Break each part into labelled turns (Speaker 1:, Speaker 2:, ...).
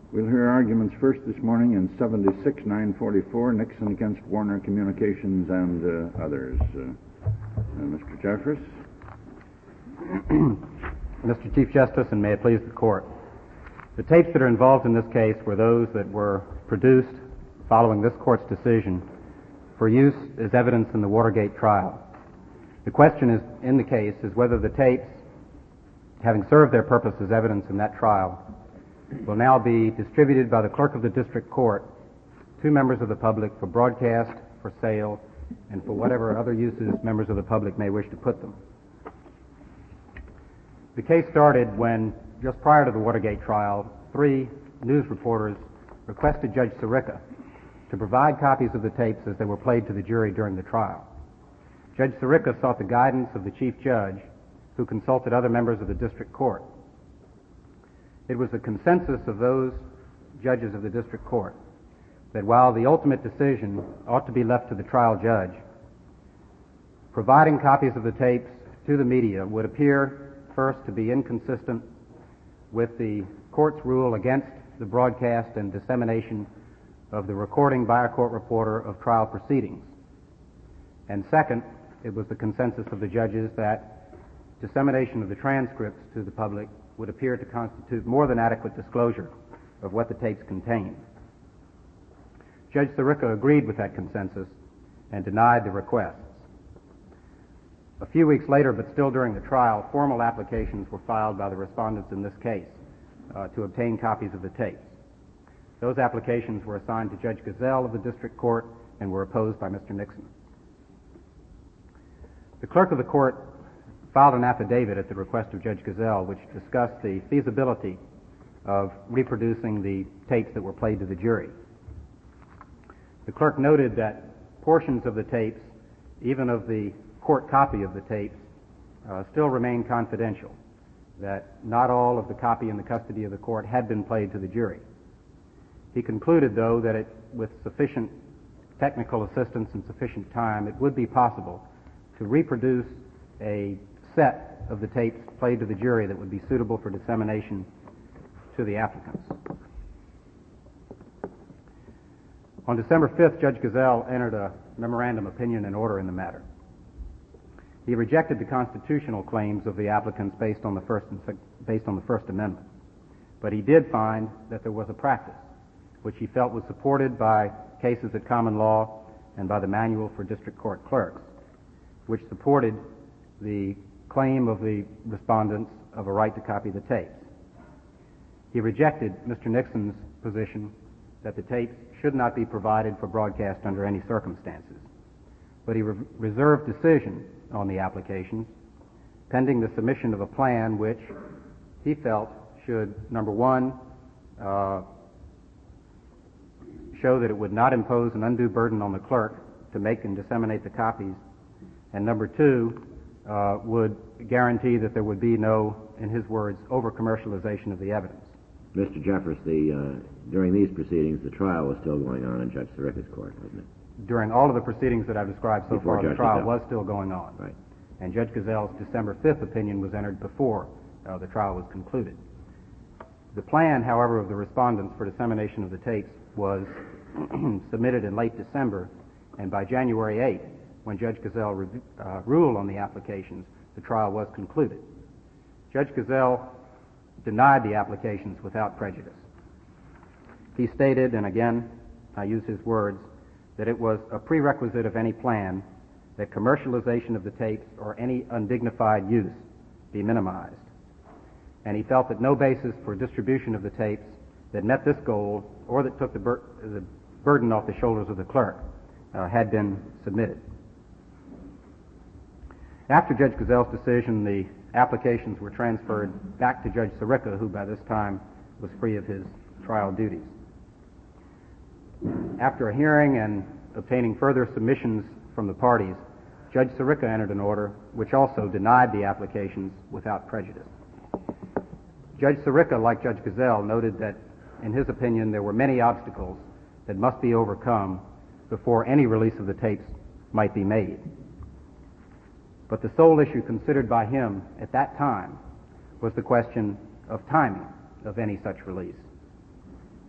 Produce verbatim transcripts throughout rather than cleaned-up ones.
Speaker 1: We'll hear arguments first this morning in seventy-six nine forty-four, Nixon against Warner Communications and uh, others. Uh, uh, Mister Jeffress.
Speaker 2: Mister Chief Justice, and may it please the Court, the tapes that are involved in this case were those that were produced following this Court's decision for use as evidence in the Watergate trial. The question is, in the case is whether the tapes, having served their purpose as evidence in that trial, will now be distributed by the clerk of the district court to members of the public for broadcast, for sale, and for whatever other uses members of the public may wish to put them. The case started when, just prior to the Watergate trial, three news reporters requested Judge Sirica to provide copies of the tapes as they were played to the jury during the trial. Judge Sirica sought the guidance of the chief judge, who consulted other members of the district court. It was the consensus of those judges of the district court that while the ultimate decision ought to be left to the trial judge, providing copies of the tapes to the media would appear first to be inconsistent with the court's rule against the broadcast and dissemination of the recording by a court reporter of trial proceedings. And second, it was the consensus of the judges that dissemination of the transcripts to the public would appear to constitute more than adequate disclosure of what the tapes contained. Judge Sirica agreed with that consensus and denied the requests. A few weeks later, but still during the trial, formal applications were filed by the respondents in this case uh, to obtain copies of the tapes. Those applications were assigned to Judge Gazelle of the district court and were opposed by Mister Nixon. The clerk of the court filed an affidavit at the request of Judge Gazelle which discussed the feasibility of reproducing the tapes that were played to the jury. The clerk noted that portions of the tapes, even of the court copy of the tapes, uh, still remain confidential, that not all of the copy in the custody of the court had been played to the jury. He concluded, though, that it, with sufficient technical assistance and sufficient time, it would be possible to reproduce a set of the tapes played to the jury that would be suitable for dissemination to the applicants. On December fifth, Judge Gazelle entered a memorandum opinion and order in the matter. He rejected the constitutional claims of the applicants based on the First and sec- based on the First Amendment, but he did find that there was a practice which he felt was supported by cases at common law and by the Manual for District Court Clerks, which supported the claim of the respondents of a right to copy the tapes. He rejected Mister Nixon's position that the tapes should not be provided for broadcast under any circumstances, but he re- reserved decision on the applications pending the submission of a plan which he felt should, number one, uh, show that it would not impose an undue burden on the clerk to make and disseminate the copies, and number two, uh, would guarantee that there would be no, in his words, over-commercialization of the evidence.
Speaker 3: Mister Jeffress, the, uh, during these proceedings, the trial was still going on in Judge Sirica's court, wasn't it?
Speaker 2: During all of the proceedings that I've described so
Speaker 3: Before
Speaker 2: far,
Speaker 3: Judge
Speaker 2: the trial
Speaker 3: Gazelle.
Speaker 2: was still going on.
Speaker 3: Right.
Speaker 2: And Judge Gazelle's December fifth opinion was entered before uh, the trial was concluded. The plan, however, of the respondents for dissemination of the tapes was submitted in late December, and by January eighth, when Judge Gazelle re- uh, ruled on the applications, the trial was concluded. Judge Gazelle denied the applications without prejudice. He stated, and again, I use his words, that it was a prerequisite of any plan that commercialization of the tapes or any undignified use be minimized. And he felt that no basis for distribution of the tapes that met this goal or that took the, bur- the burden off the shoulders of the clerk uh, had been submitted. After Judge Gazelle's decision, the applications were transferred back to Judge Sirica, who by this time was free of his trial duties. After a hearing and obtaining further submissions from the parties, Judge Sirica entered an order which also denied the applications without prejudice. Judge Sirica, like Judge Gazelle, noted that, in his opinion, there were many obstacles that must be overcome before any release of the tapes might be made. But the sole issue considered by him at that time was the question of timing of any such release.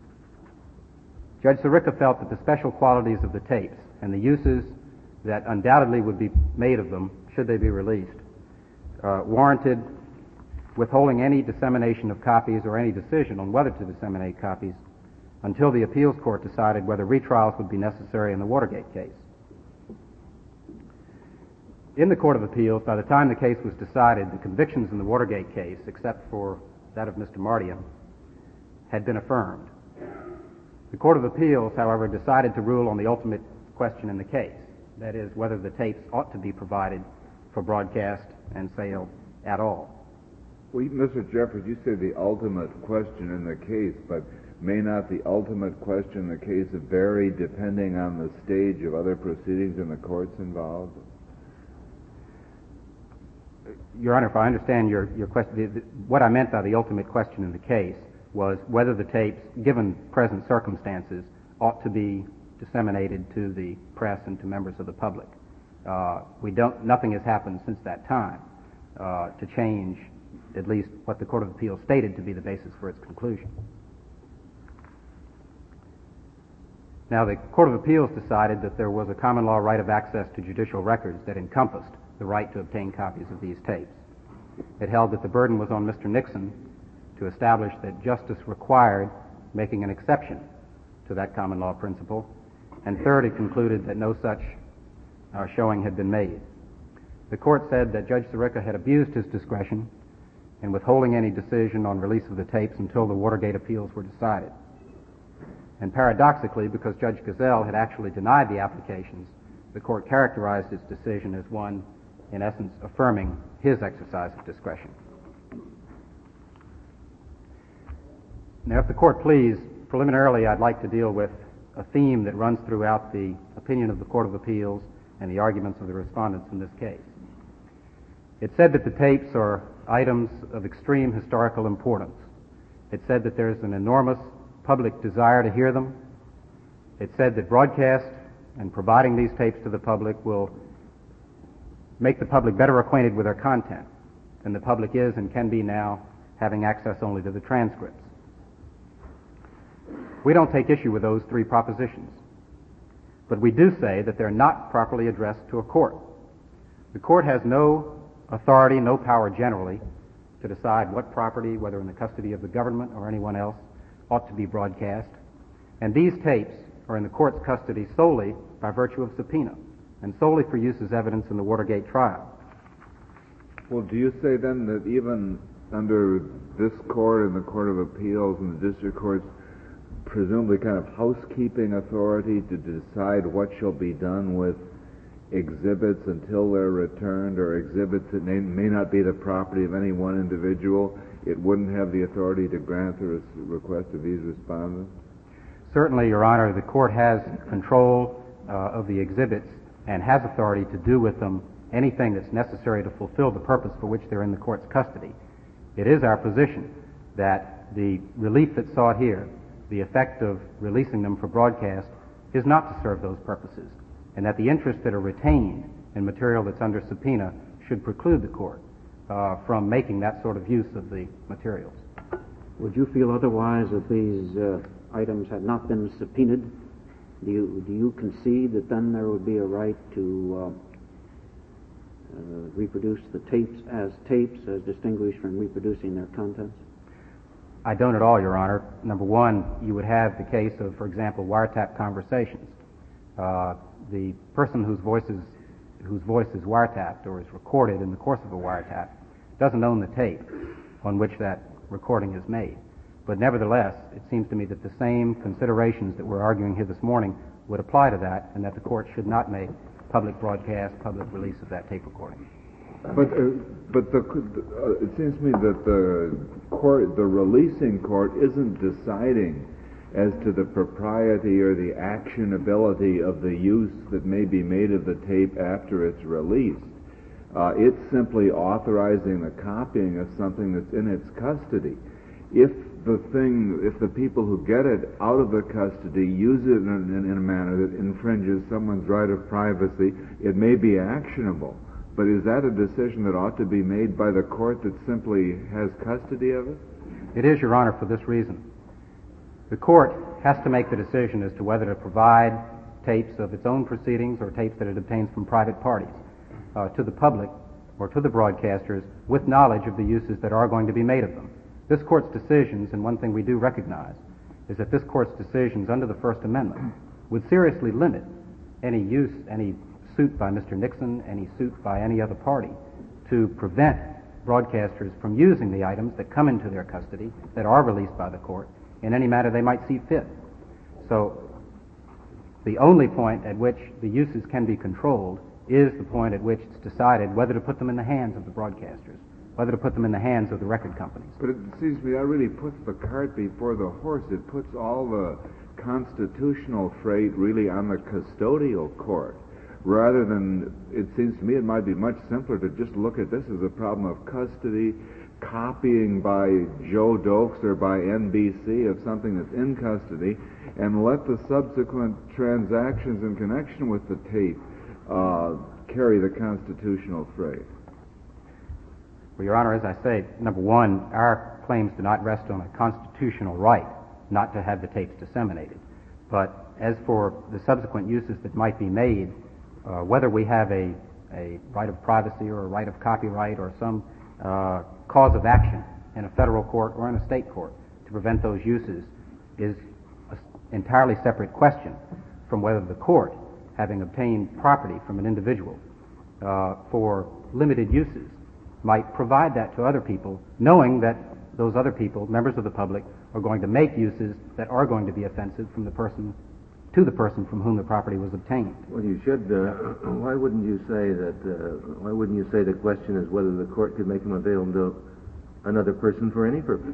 Speaker 2: Judge Sirica felt that the special qualities of the tapes and the uses that undoubtedly would be made of them should they be released uh, warranted withholding any dissemination of copies or any decision on whether to disseminate copies until the appeals court decided whether retrials would be necessary in the Watergate case. In the Court of Appeals, by the time the case was decided, the convictions in the Watergate case, except for that of Mister Mardia, had been affirmed. The Court of Appeals, however, decided to rule on the ultimate question in the case, that is, whether the tapes ought to be provided for broadcast and sale at all.
Speaker 4: Well, Mister Jeffers, you say the ultimate question in the case, but may not the ultimate question in the case vary depending on the stage of other proceedings in the courts involved?
Speaker 2: Your Honor, if I understand your, your question, the, the, what I meant by the ultimate question in the case was whether the tapes, given present circumstances, ought to be disseminated to the press and to members of the public. Uh, we don't, nothing has happened since that time uh, to change at least what the Court of Appeals stated to be the basis for its conclusion. Now, the Court of Appeals decided that there was a common law right of access to judicial records that encompassed the right to obtain copies of these tapes. It held that the burden was on Mister Nixon to establish that justice required making an exception to that common law principle, and third, it concluded that no such uh, showing had been made. The court said that Judge Sirica had abused his discretion in withholding any decision on release of the tapes until the Watergate appeals were decided. And paradoxically, because Judge Gazelle had actually denied the applications, the court characterized its decision as one, in essence, affirming his exercise of discretion. Now, if the court please, preliminarily I'd like to deal with a theme that runs throughout the opinion of the Court of Appeals and the arguments of the respondents in this case. It said that the tapes are items of extreme historical importance. It said that there's an enormous public desire to hear them. It said that broadcast and providing these tapes to the public will make the public better acquainted with their content than the public is and can be now, having access only to the transcripts. We don't take issue with those three propositions, but we do say that they're not properly addressed to a court. The court has no authority, no power generally, to decide what property, whether in the custody of the government or anyone else, ought to be broadcast. And these tapes are in the court's custody solely by virtue of subpoena and solely for use as evidence in the Watergate trial.
Speaker 4: Well, do you say then that even under this court and the Court of Appeals and the district courts, presumably kind of housekeeping authority to decide what shall be done with exhibits until they're returned, or exhibits that may, may not be the property of any one individual, it wouldn't have the authority to grant the res- request of these respondents?
Speaker 2: Certainly, Your Honor, the court has control uh, of the exhibits and has authority to do with them anything that's necessary to fulfill the purpose for which they're in the court's custody. It is our position that the relief that's sought here, the effect of releasing them for broadcast, is not to serve those purposes, and that the interests that are retained in material that's under subpoena should preclude the court uh, from making that sort of use of the materials.
Speaker 5: Would you feel otherwise if these uh, items had not been subpoenaed? Do you, do you concede that then there would be a right to uh, uh, reproduce the tapes as tapes, as distinguished from reproducing their contents?
Speaker 2: I don't at all, Your Honor. Number one, you would have the case of, for example, wiretap conversations. Uh, the person whose voice is, whose voice is wiretapped or is recorded in the course of a wiretap doesn't own the tape on which that recording is made. But nevertheless, it seems to me that the same considerations that we're arguing here this morning would apply to that, and that the court should not make public broadcast, public release of that tape recording.
Speaker 4: But uh, but the, uh, it seems to me that the court, the releasing court, isn't deciding as to the propriety or the actionability of the use that may be made of the tape after it's released. Uh, it's simply authorizing the copying of something that's in its custody. If the thing, if the people who get it out of the custody use it in, in, in a manner that infringes someone's right of privacy, it may be actionable. But is that a decision that ought to be made by the court that simply has custody of it?
Speaker 2: It is, Your Honor, for this reason. The court has to make the decision as to whether to provide tapes of its own proceedings or tapes that it obtains from private parties uh, to the public or to the broadcasters with knowledge of the uses that are going to be made of them. This Court's decisions, and one thing we do recognize, is that this Court's decisions under the First Amendment would seriously limit any use, any suit by Mister Nixon, any suit by any other party to prevent broadcasters from using the items that come into their custody that are released by the Court in any manner they might see fit. So the only point at which the uses can be controlled is the point at which it's decided whether to put them in the hands of the broadcasters, whether to put them in the hands of the record companies.
Speaker 4: But it seems to me that really puts the cart before the horse. It puts all the constitutional freight really on the custodial court, rather than, it seems to me it might be much simpler to just look at this as a problem of custody, copying by Joe Dokes or by N B C of something that's in custody, and let the subsequent transactions in connection with the tape uh, carry the constitutional freight.
Speaker 2: Well, Your Honor, as I say, number one, our claims do not rest on a constitutional right not to have the tapes disseminated. But as for the subsequent uses that might be made, uh, whether we have a, a right of privacy or a right of copyright or some uh, cause of action in a federal court or in a state court to prevent those uses is an entirely separate question from whether the court, having obtained property from an individual uh, for limited uses, might provide that to other people, knowing that those other people, members of the public, are going to make uses that are going to be offensive from the person to the person from whom the property was obtained.
Speaker 6: Well, you should. Uh, why wouldn't you say that? Uh, why wouldn't you say the question is whether the court could make them available to another person for any purpose?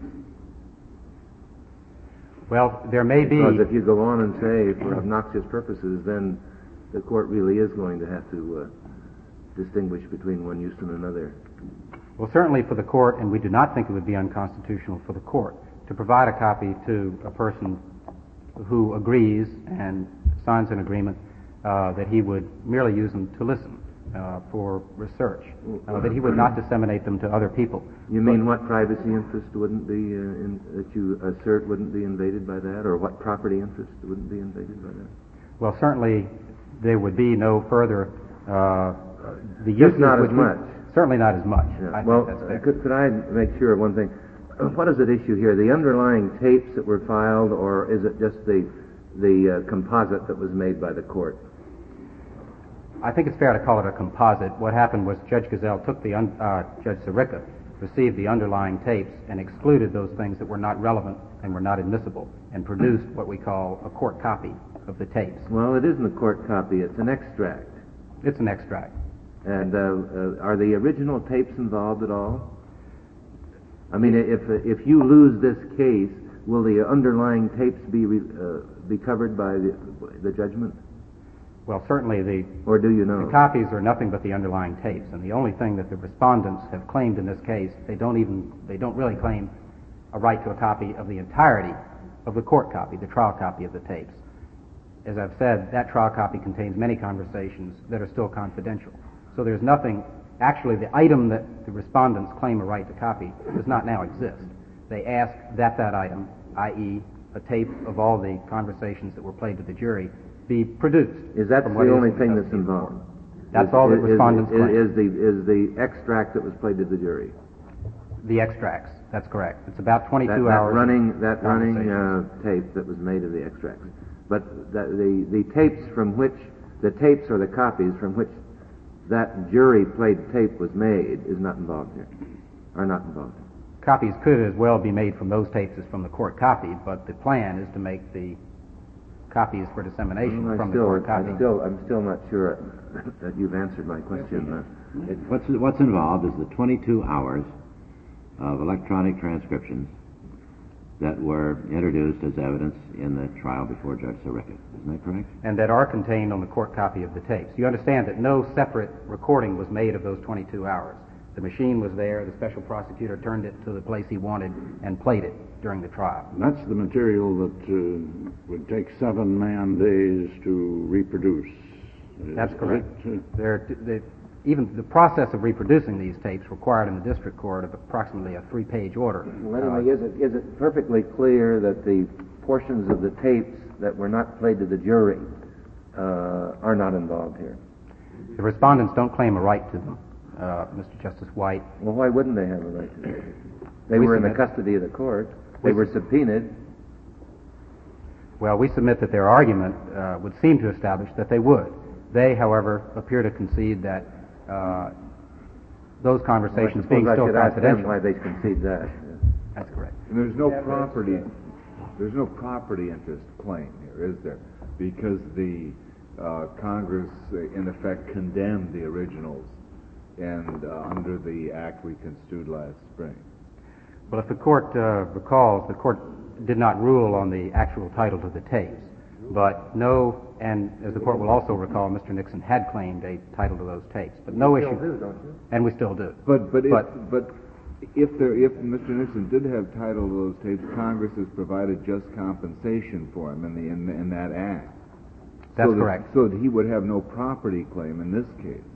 Speaker 2: Well, there may be.
Speaker 6: Because if you go on and say for obnoxious purposes, then the court really is going to have to uh, distinguish between one use and another.
Speaker 2: Well, certainly for the court, and we do not think it would be unconstitutional for the court to provide a copy to a person who agrees and signs an agreement uh, that he would merely use them to listen uh, for research, uh, that he would not disseminate them to other people.
Speaker 6: You mean what privacy interest wouldn't be uh, in, that you assert wouldn't be invaded by that, or what property interest wouldn't be invaded by that?
Speaker 2: Well, certainly there would be no further. Uh, the
Speaker 6: Just
Speaker 2: uses
Speaker 6: not as
Speaker 2: would be,
Speaker 6: much.
Speaker 2: Certainly not as much.
Speaker 6: Yeah.
Speaker 2: I
Speaker 6: well,
Speaker 2: think that's fair.
Speaker 6: could, could I make sure of one thing? What is at issue here? The underlying tapes that were filed, or is it just the the uh, composite that was made by the court?
Speaker 2: I think it's fair to call it a composite. What happened was Judge Gazelle took the un, uh, Judge Sirica received the underlying tapes and excluded those things that were not relevant and were not admissible, and produced what we call a court copy of the tapes.
Speaker 6: Well, it isn't a court copy; it's an extract.
Speaker 2: It's an extract.
Speaker 6: And uh, uh, are the original tapes involved at all? I mean, if if you lose this case, will the underlying tapes be re, uh, be covered by the, the judgment?
Speaker 2: Well, certainly the
Speaker 6: or do you know
Speaker 2: the copies are nothing but the underlying tapes, and the only thing that the respondents have claimed in this case, they don't even they don't really claim a right to a copy of the entirety of the court copy, the trial copy of the tapes. As I've said, that trial copy contains many conversations that are still confidential. So there's nothing, actually the item that the respondents claim a right to copy does not now exist. They ask that that item, that is a tape of all the conversations that were played to the jury, be produced.
Speaker 6: Is that the only thing that's involved?
Speaker 2: That's
Speaker 6: is,
Speaker 2: all the
Speaker 6: is,
Speaker 2: respondents
Speaker 6: is,
Speaker 2: claim.
Speaker 6: Is the, is the extract that was played to the jury?
Speaker 2: The extracts, that's correct. It's about twenty-two
Speaker 6: that, that
Speaker 2: hours.
Speaker 6: Running, that running uh, tape that was made of the extracts. But that, the, the tapes from which, the tapes or the copies from which that jury-played tape was made is not involved here, are not involved.
Speaker 2: Copies could as well be made from those tapes as from the court copy, but the plan is to make the copies for dissemination
Speaker 6: well,
Speaker 2: from
Speaker 6: still,
Speaker 2: the court copy.
Speaker 6: I'm still, I'm still not sure that you've answered my question. Uh,
Speaker 3: It, what's, what's involved is the twenty-two hours of electronic transcriptions that were introduced as evidence in the trial before Judge Sirica. Isn't that correct?
Speaker 2: And that are contained on the court copy of the tapes. You understand that no separate recording was made of those twenty-two hours. The machine was there, the special prosecutor turned it to the place he wanted and played it during the trial.
Speaker 1: And that's the material that uh, would take seven man days to reproduce. Is
Speaker 2: That's correct.
Speaker 1: it, uh,
Speaker 2: There, the, even the process of reproducing these tapes required in the district court of approximately a three-page order.
Speaker 6: Well, anyway, is it, is it perfectly clear that the portions of the tapes that were not played to the jury uh, are not involved here?
Speaker 2: The respondents don't claim a right to them, uh, Mister Justice White.
Speaker 6: Well, why wouldn't they have a right to them? They
Speaker 2: We
Speaker 6: were in the
Speaker 2: submit-
Speaker 6: custody of the court. They
Speaker 2: We
Speaker 6: were
Speaker 2: sub-
Speaker 6: subpoenaed.
Speaker 2: Well, we submit that their argument uh, would seem to establish that they would. They, however, appear to concede that uh, those conversations
Speaker 6: well, I
Speaker 2: being
Speaker 6: suppose I
Speaker 2: still
Speaker 6: should ask them
Speaker 2: confidential.
Speaker 6: why they concede that.
Speaker 2: That's correct.
Speaker 4: And there's no property, there's no property interest claim here, is there? Because the uh, Congress, uh, in effect, condemned the originals, and uh, under the act we construed last spring.
Speaker 2: Well, if the court uh, recalls, the court did not rule on the actual title to the tapes, but no, and as the court will also recall, Mister Nixon had claimed a title to those tapes, but no
Speaker 6: You
Speaker 2: issue.
Speaker 6: still do, don't you?
Speaker 2: And we still do.
Speaker 4: But but if
Speaker 2: But-
Speaker 4: but if there if Mister Nixon did have title to those tapes, Congress has provided just compensation for him in the in, in that act.
Speaker 2: That's
Speaker 4: so that,
Speaker 2: correct.
Speaker 4: So that he would have no property claim in this case.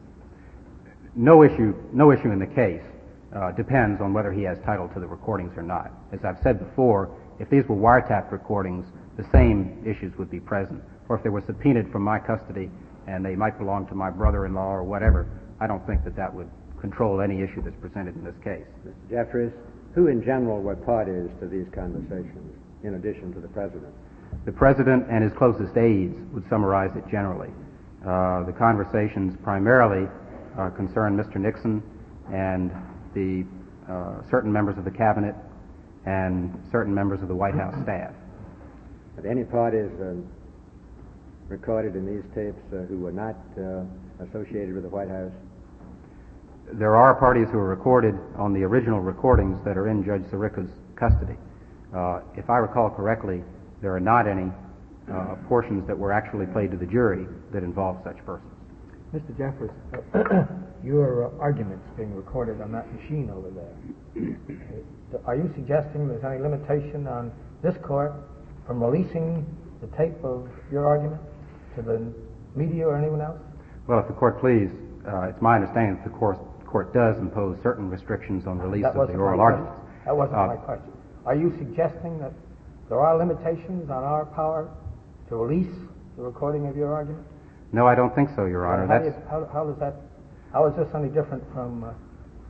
Speaker 2: No issue, no issue in the case uh, depends on whether he has title to the recordings or not. As I've said before, if these were wiretapped recordings, the same issues would be present. Or if they were subpoenaed from my custody and they might belong to my brother-in-law or whatever, I don't think that that would control any issue that's presented in this case.
Speaker 7: Mister Jeffries, who in general were parties to these conversations, in addition to the President?
Speaker 2: The President and his closest aides would summarize it generally. Uh, the conversations primarily uh, concern Mister Nixon and the uh, certain members of the Cabinet and certain members of the White House staff.
Speaker 7: Are there any parties uh, recorded in these tapes uh, who were not uh, associated with the White House?
Speaker 2: There are parties who are recorded on the original recordings that are in Judge Sirica's custody. Uh, if I recall correctly, there are not any uh, portions that were actually played to the jury that involve such persons.
Speaker 8: Mister Jeffers, uh, your uh, arguments being recorded on that machine over there, uh, are you suggesting there's any limitation on this court from releasing the tape of your argument to the media or anyone else?
Speaker 2: Well, if the court please, uh, it's my understanding that the court, court does impose certain restrictions on release
Speaker 8: That
Speaker 2: of the
Speaker 8: wasn't
Speaker 2: oral
Speaker 8: my
Speaker 2: arguments.
Speaker 8: question. That wasn't
Speaker 2: Uh,
Speaker 8: my question. Are you suggesting that there are limitations on our power to release the recording of your argument?
Speaker 2: No, I don't think so, Your Honor.
Speaker 8: How, do
Speaker 2: That's,
Speaker 8: you, how, how does that? How is this any different from uh,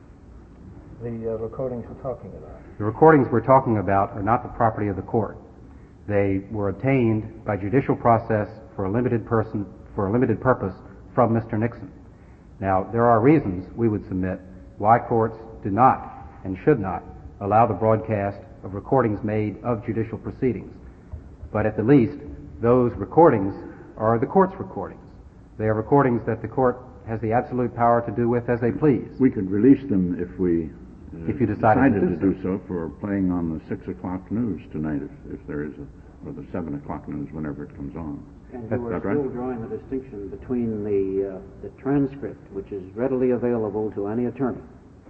Speaker 8: the uh, recordings we're talking about?
Speaker 2: the recordings we're talking about are not the property of the court. They were obtained by judicial process for a limited person, for a limited purpose from Mister Nixon. Now, there are reasons we would submit why courts do not and should not allow the broadcast of recordings made of judicial proceedings. But at the least, those recordings are the court's recordings. They are recordings that the court has the absolute power to do with as they please.
Speaker 1: We could release them if we uh,
Speaker 2: If you decided to do
Speaker 1: to do so for playing on the six o'clock news tonight, if, if there is a, or the seven o'clock news whenever it comes on.
Speaker 5: And
Speaker 1: That's
Speaker 5: you are
Speaker 1: that
Speaker 5: still
Speaker 1: right?
Speaker 5: drawing the distinction between the, uh, the transcript, which is readily available to any attorney,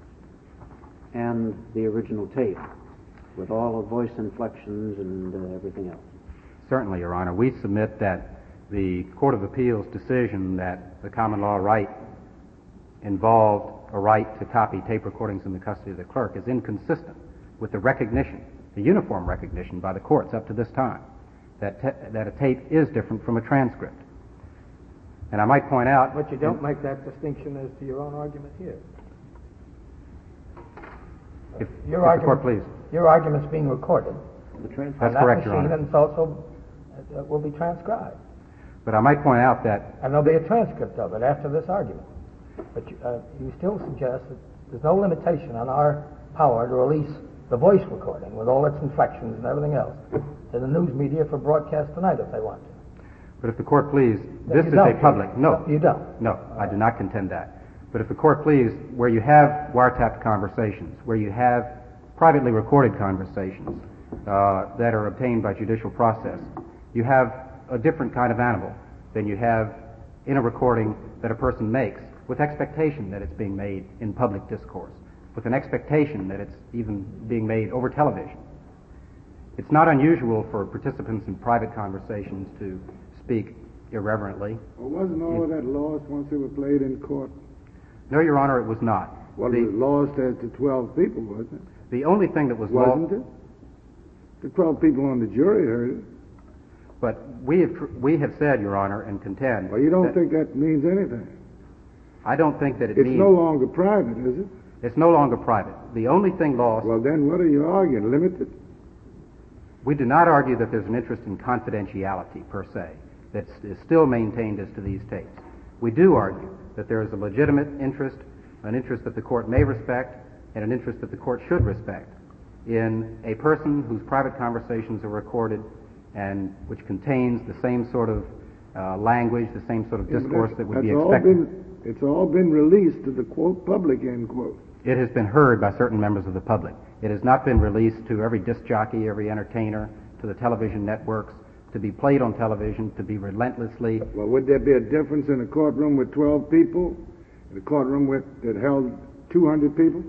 Speaker 5: and the original tape, with all the voice inflections and uh, everything else.
Speaker 2: Certainly, Your Honor. We submit that the Court of Appeals decision that the common law right involved a right to copy tape recordings in the custody of the clerk is inconsistent with the recognition, the uniform recognition by the courts up to this time, that, te- that a tape is different from a transcript. And I might point out...
Speaker 8: But you don't make that distinction as to your own argument here.
Speaker 2: If,
Speaker 8: Your
Speaker 2: if the
Speaker 8: argument,
Speaker 2: court please.
Speaker 8: Your argument's being recorded.
Speaker 5: The transcript.
Speaker 2: That's
Speaker 8: on that
Speaker 2: correct, Your
Speaker 8: machine,
Speaker 2: Honor.
Speaker 8: and it's also uh, will be transcribed.
Speaker 2: But I might point out that
Speaker 8: And there'll be a transcript of it after this argument. But you, uh, you still suggest that there's no limitation on our power to release the voice recording with all its inflections and everything else to the news media for broadcast tonight if they want to.
Speaker 2: But if the court please,
Speaker 8: But
Speaker 2: this
Speaker 8: you
Speaker 2: is
Speaker 8: don't.
Speaker 2: a public... No.
Speaker 8: You don't.
Speaker 2: No, I do not contend that. But if the court please, where you have wiretapped conversations, where you have privately recorded conversations uh, that are obtained by judicial process, you have a different kind of animal than you have in a recording that a person makes with expectation that it's being made in public discourse, with an expectation that it's even being made over television. It's not unusual for participants in private conversations to speak irreverently.
Speaker 9: Well, wasn't all of that lost once it was played in court?
Speaker 2: No, Your Honor, it was not.
Speaker 9: Well,
Speaker 2: the,
Speaker 9: it was lost as to twelve people, wasn't it?
Speaker 2: the only thing that was
Speaker 9: Wasn't
Speaker 2: lost...
Speaker 9: it? The twelve people on the jury heard it.
Speaker 2: But we have, we have said, Your Honor, and contend...
Speaker 9: Well, you don't
Speaker 2: that
Speaker 9: think that means anything?
Speaker 2: I don't think that it
Speaker 9: It's
Speaker 2: means...
Speaker 9: no longer private, is it?
Speaker 2: It's no longer private. The only thing lost...
Speaker 9: Well, then what are you arguing? Limited?
Speaker 2: We do not argue that there's an interest in confidentiality, per se, that is still maintained as to these tapes. We do argue that there is a legitimate interest, an interest that the court may respect, and an interest that the court should respect in a person whose private conversations are recorded and which contains the same sort of uh, language, the same sort of
Speaker 9: Yeah, but
Speaker 2: discourse
Speaker 9: that's-
Speaker 2: that would be
Speaker 9: that's all
Speaker 2: expected.
Speaker 9: been- It's all been released to the, quote, public, end quote.
Speaker 2: It has been heard by certain members of the public. It has not been released to every disc jockey, every entertainer, to the television networks, to be played on television, to be relentlessly...
Speaker 9: Well, would there be a difference in a courtroom with twelve people and a courtroom with, that held two hundred people?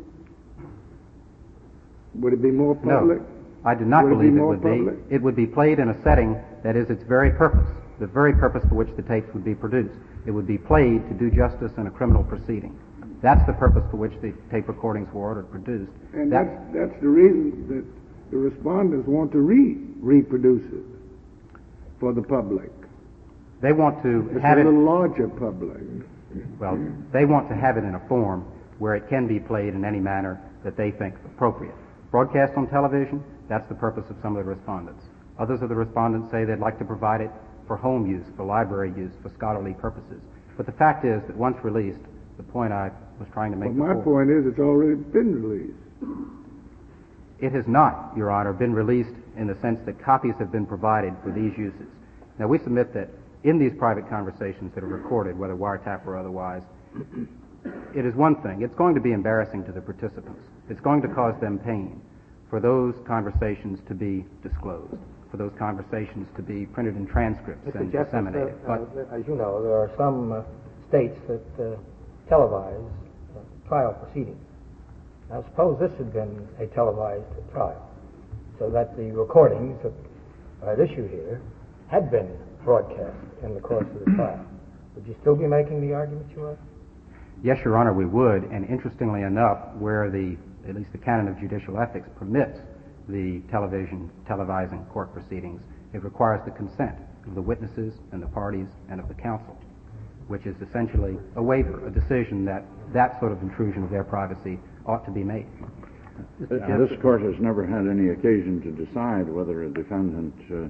Speaker 9: Would it be more public?
Speaker 2: No, I do not
Speaker 9: Would it
Speaker 2: believe
Speaker 9: be
Speaker 2: it
Speaker 9: more
Speaker 2: would
Speaker 9: public?
Speaker 2: be. It would be played in a setting that is its very purpose, the very purpose for which the tapes would be produced. It would be played to do justice in a criminal proceeding. That's the purpose for which the tape recordings were ordered produced.
Speaker 9: And
Speaker 2: That-
Speaker 9: that's, that's the reason that the respondents want to re reproduce it for the public.
Speaker 2: They want to
Speaker 9: It's
Speaker 2: have
Speaker 9: a
Speaker 2: it...
Speaker 9: little larger public.
Speaker 2: Well, they want to have it in a form where it can be played in any manner that they think appropriate. Broadcast on television, that's the purpose of some of the respondents. Others of the respondents say they'd like to provide it for home use, for library use, for scholarly purposes. But the fact is that once released, the point I was trying to make
Speaker 9: Well, my
Speaker 2: before,
Speaker 9: point is it's already been released.
Speaker 2: it has not, Your Honor, been released in the sense that copies have been provided for these uses. Now, we submit that in these private conversations that are recorded, whether wiretap or otherwise, it is one thing. It's going to be embarrassing to the participants. It's going to cause them pain for those conversations to be disclosed, for those conversations to be printed in transcripts
Speaker 8: Mister
Speaker 2: and
Speaker 8: Justice,
Speaker 2: disseminated.
Speaker 8: uh, uh, as you know, there are some uh, states that uh, televise uh, trial proceedings. Now, suppose this had been a televised trial, so that the recordings that are at issue here had been broadcast in the course of the trial. Would you still be making the argument you are?
Speaker 2: Yes, Your Honor, we would. And interestingly enough, where the, at least the canon of judicial ethics permits the television televising court proceedings, it requires the consent of the witnesses and the parties and of the counsel, which is essentially a waiver, a decision that that sort of intrusion of their privacy ought to be made.
Speaker 1: Uh, this court has never had any occasion to decide whether a defendant uh,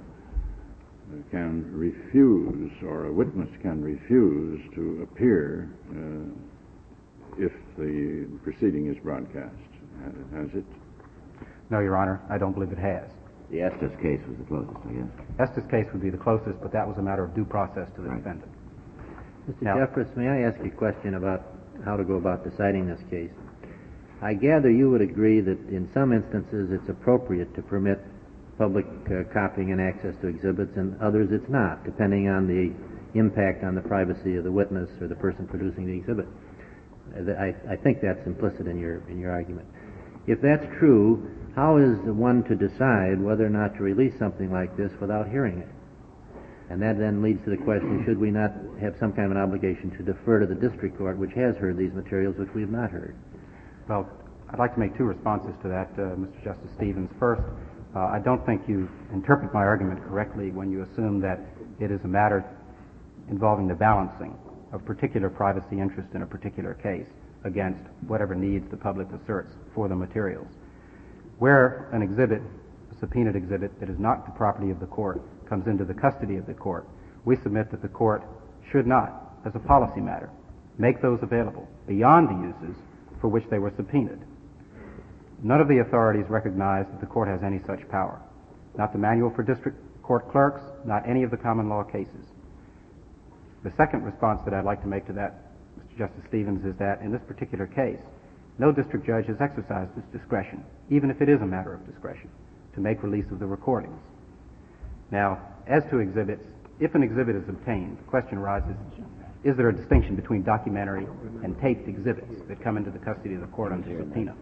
Speaker 1: can refuse or a witness can refuse to appear uh, if the proceeding is broadcast. Has it?
Speaker 2: No, Your Honor, I don't believe it has.
Speaker 3: The Estes case was the closest, I guess.
Speaker 2: Estes case would be the closest, but that was a matter of due process to the
Speaker 3: Right.
Speaker 2: defendant.
Speaker 10: Mister
Speaker 2: Now-
Speaker 10: Jeffress, may I ask you a question about how to go about deciding this case? I gather you would agree that in some instances it's appropriate to permit public uh, copying and access to exhibits, and others it's not, depending on the impact on the privacy of the witness or the person producing the exhibit. Uh, th- I, I think that's implicit in your in your argument. If that's true, how is the one to decide whether or not to release something like this without hearing it? And that then leads to the question, should we not have some kind of an obligation to defer to the district court, which has heard these materials, which we have not heard?
Speaker 2: Well, I'd like to make two responses to that, uh, Mister Justice Stevens. First, uh, I don't think you interpret my argument correctly when you assume that it is a matter involving the balancing of particular privacy interest in a particular case against whatever needs the public asserts for the materials. Where an exhibit, a subpoenaed exhibit that is not the property of the court, comes into the custody of the court, we submit that the court should not, as a policy matter, make those available beyond the uses for which they were subpoenaed. None of the authorities recognize that the court has any such power. Not the manual for district court clerks, not any of the common law cases. The second response that I'd like to make to that, Mister Justice Stevens, is that in this particular case, no district judge has exercised this discretion, even if it is a matter of discretion, to make release of the recordings. Now, as to exhibits, if an exhibit is obtained, the question arises, is there a distinction between documentary and taped exhibits that come into the custody of the court under subpoena?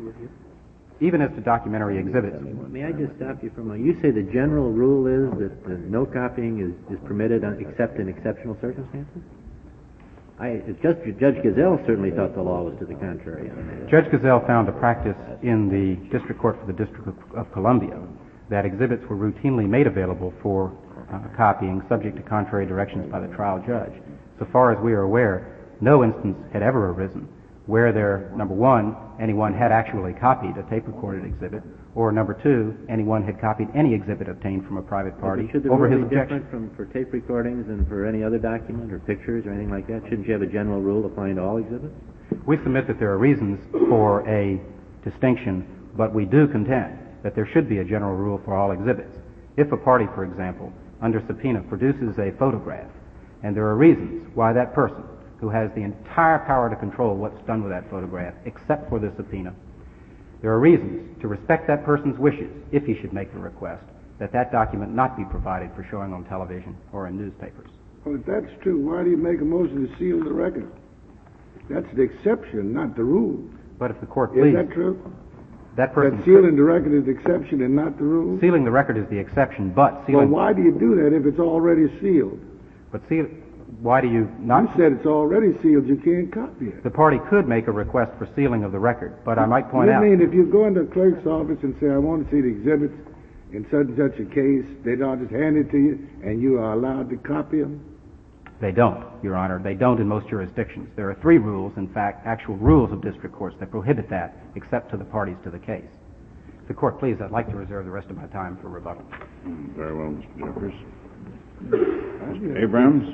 Speaker 2: Even as to documentary exhibits,
Speaker 10: May I just stop you for a moment? You say the general rule is that uh, no copying is, is permitted on, except in exceptional circumstances? I, Judge, Judge Gazelle certainly thought the law was to the contrary on that.
Speaker 2: Judge Gazelle found a practice in the district court for the District of, of Columbia that exhibits were routinely made available for uh, copying, subject to contrary directions by the trial judge. So far as we are aware, no instance had ever arisen where there, number one, anyone had actually copied a tape-recorded exhibit, or number two, anyone had copied any exhibit obtained from a private party
Speaker 10: Should the
Speaker 2: over
Speaker 10: rule
Speaker 2: his
Speaker 10: be
Speaker 2: objection.
Speaker 10: different from for tape recordings than for any other document or pictures or anything like that? Shouldn't you have a general rule applying to all exhibits?
Speaker 2: We submit that there are reasons for a distinction, but we do contend that there should be a general rule for all exhibits. If a party, for example, under subpoena produces a photograph, and there are reasons why that person, who has the entire power to control what's done with that photograph, except for the subpoena, there are reasons to respect that person's wishes, if he should make the request, that that document not be provided for showing on television or in newspapers.
Speaker 9: Well, if that's true, why do you make a motion to seal the record? That's the exception, not the rule.
Speaker 2: But if the court
Speaker 9: Is
Speaker 2: please,
Speaker 9: that true?
Speaker 2: that person
Speaker 9: That sealing the record is the exception and not the rule?
Speaker 2: sealing the record is the exception, but
Speaker 9: Well,
Speaker 2: sealing.
Speaker 9: why do you do that if it's already sealed?
Speaker 2: But seal, why do you not?
Speaker 9: You said it's already sealed, you can't copy it.
Speaker 2: The party could make a request for sealing of the record, but I might point
Speaker 9: you
Speaker 2: out.
Speaker 9: mean if you go into the clerk's office and say, I want to see the exhibits in such and such a case, they don't just hand it to you and you are allowed to copy them?
Speaker 2: They don't, Your Honor. They don't in most jurisdictions. There are three rules, in fact, actual rules of district courts that prohibit that, except to the parties to the case. If the court please, I'd like to reserve the rest of my time for rebuttal.
Speaker 1: Mm, Very well, Mister Jeffers. Mister Abrams?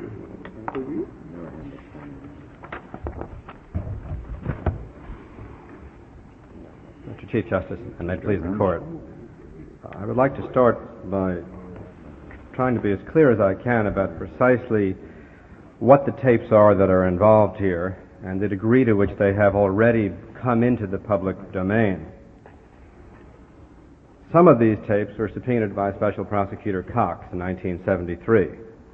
Speaker 11: Mister Chief Justice, and may it please the Court, I would like to start by trying to be as clear as I can about precisely what the tapes are that are involved here and the degree to which they have already come into the public domain. Some of these tapes were subpoenaed by Special Prosecutor Cox in nineteen seventy-three,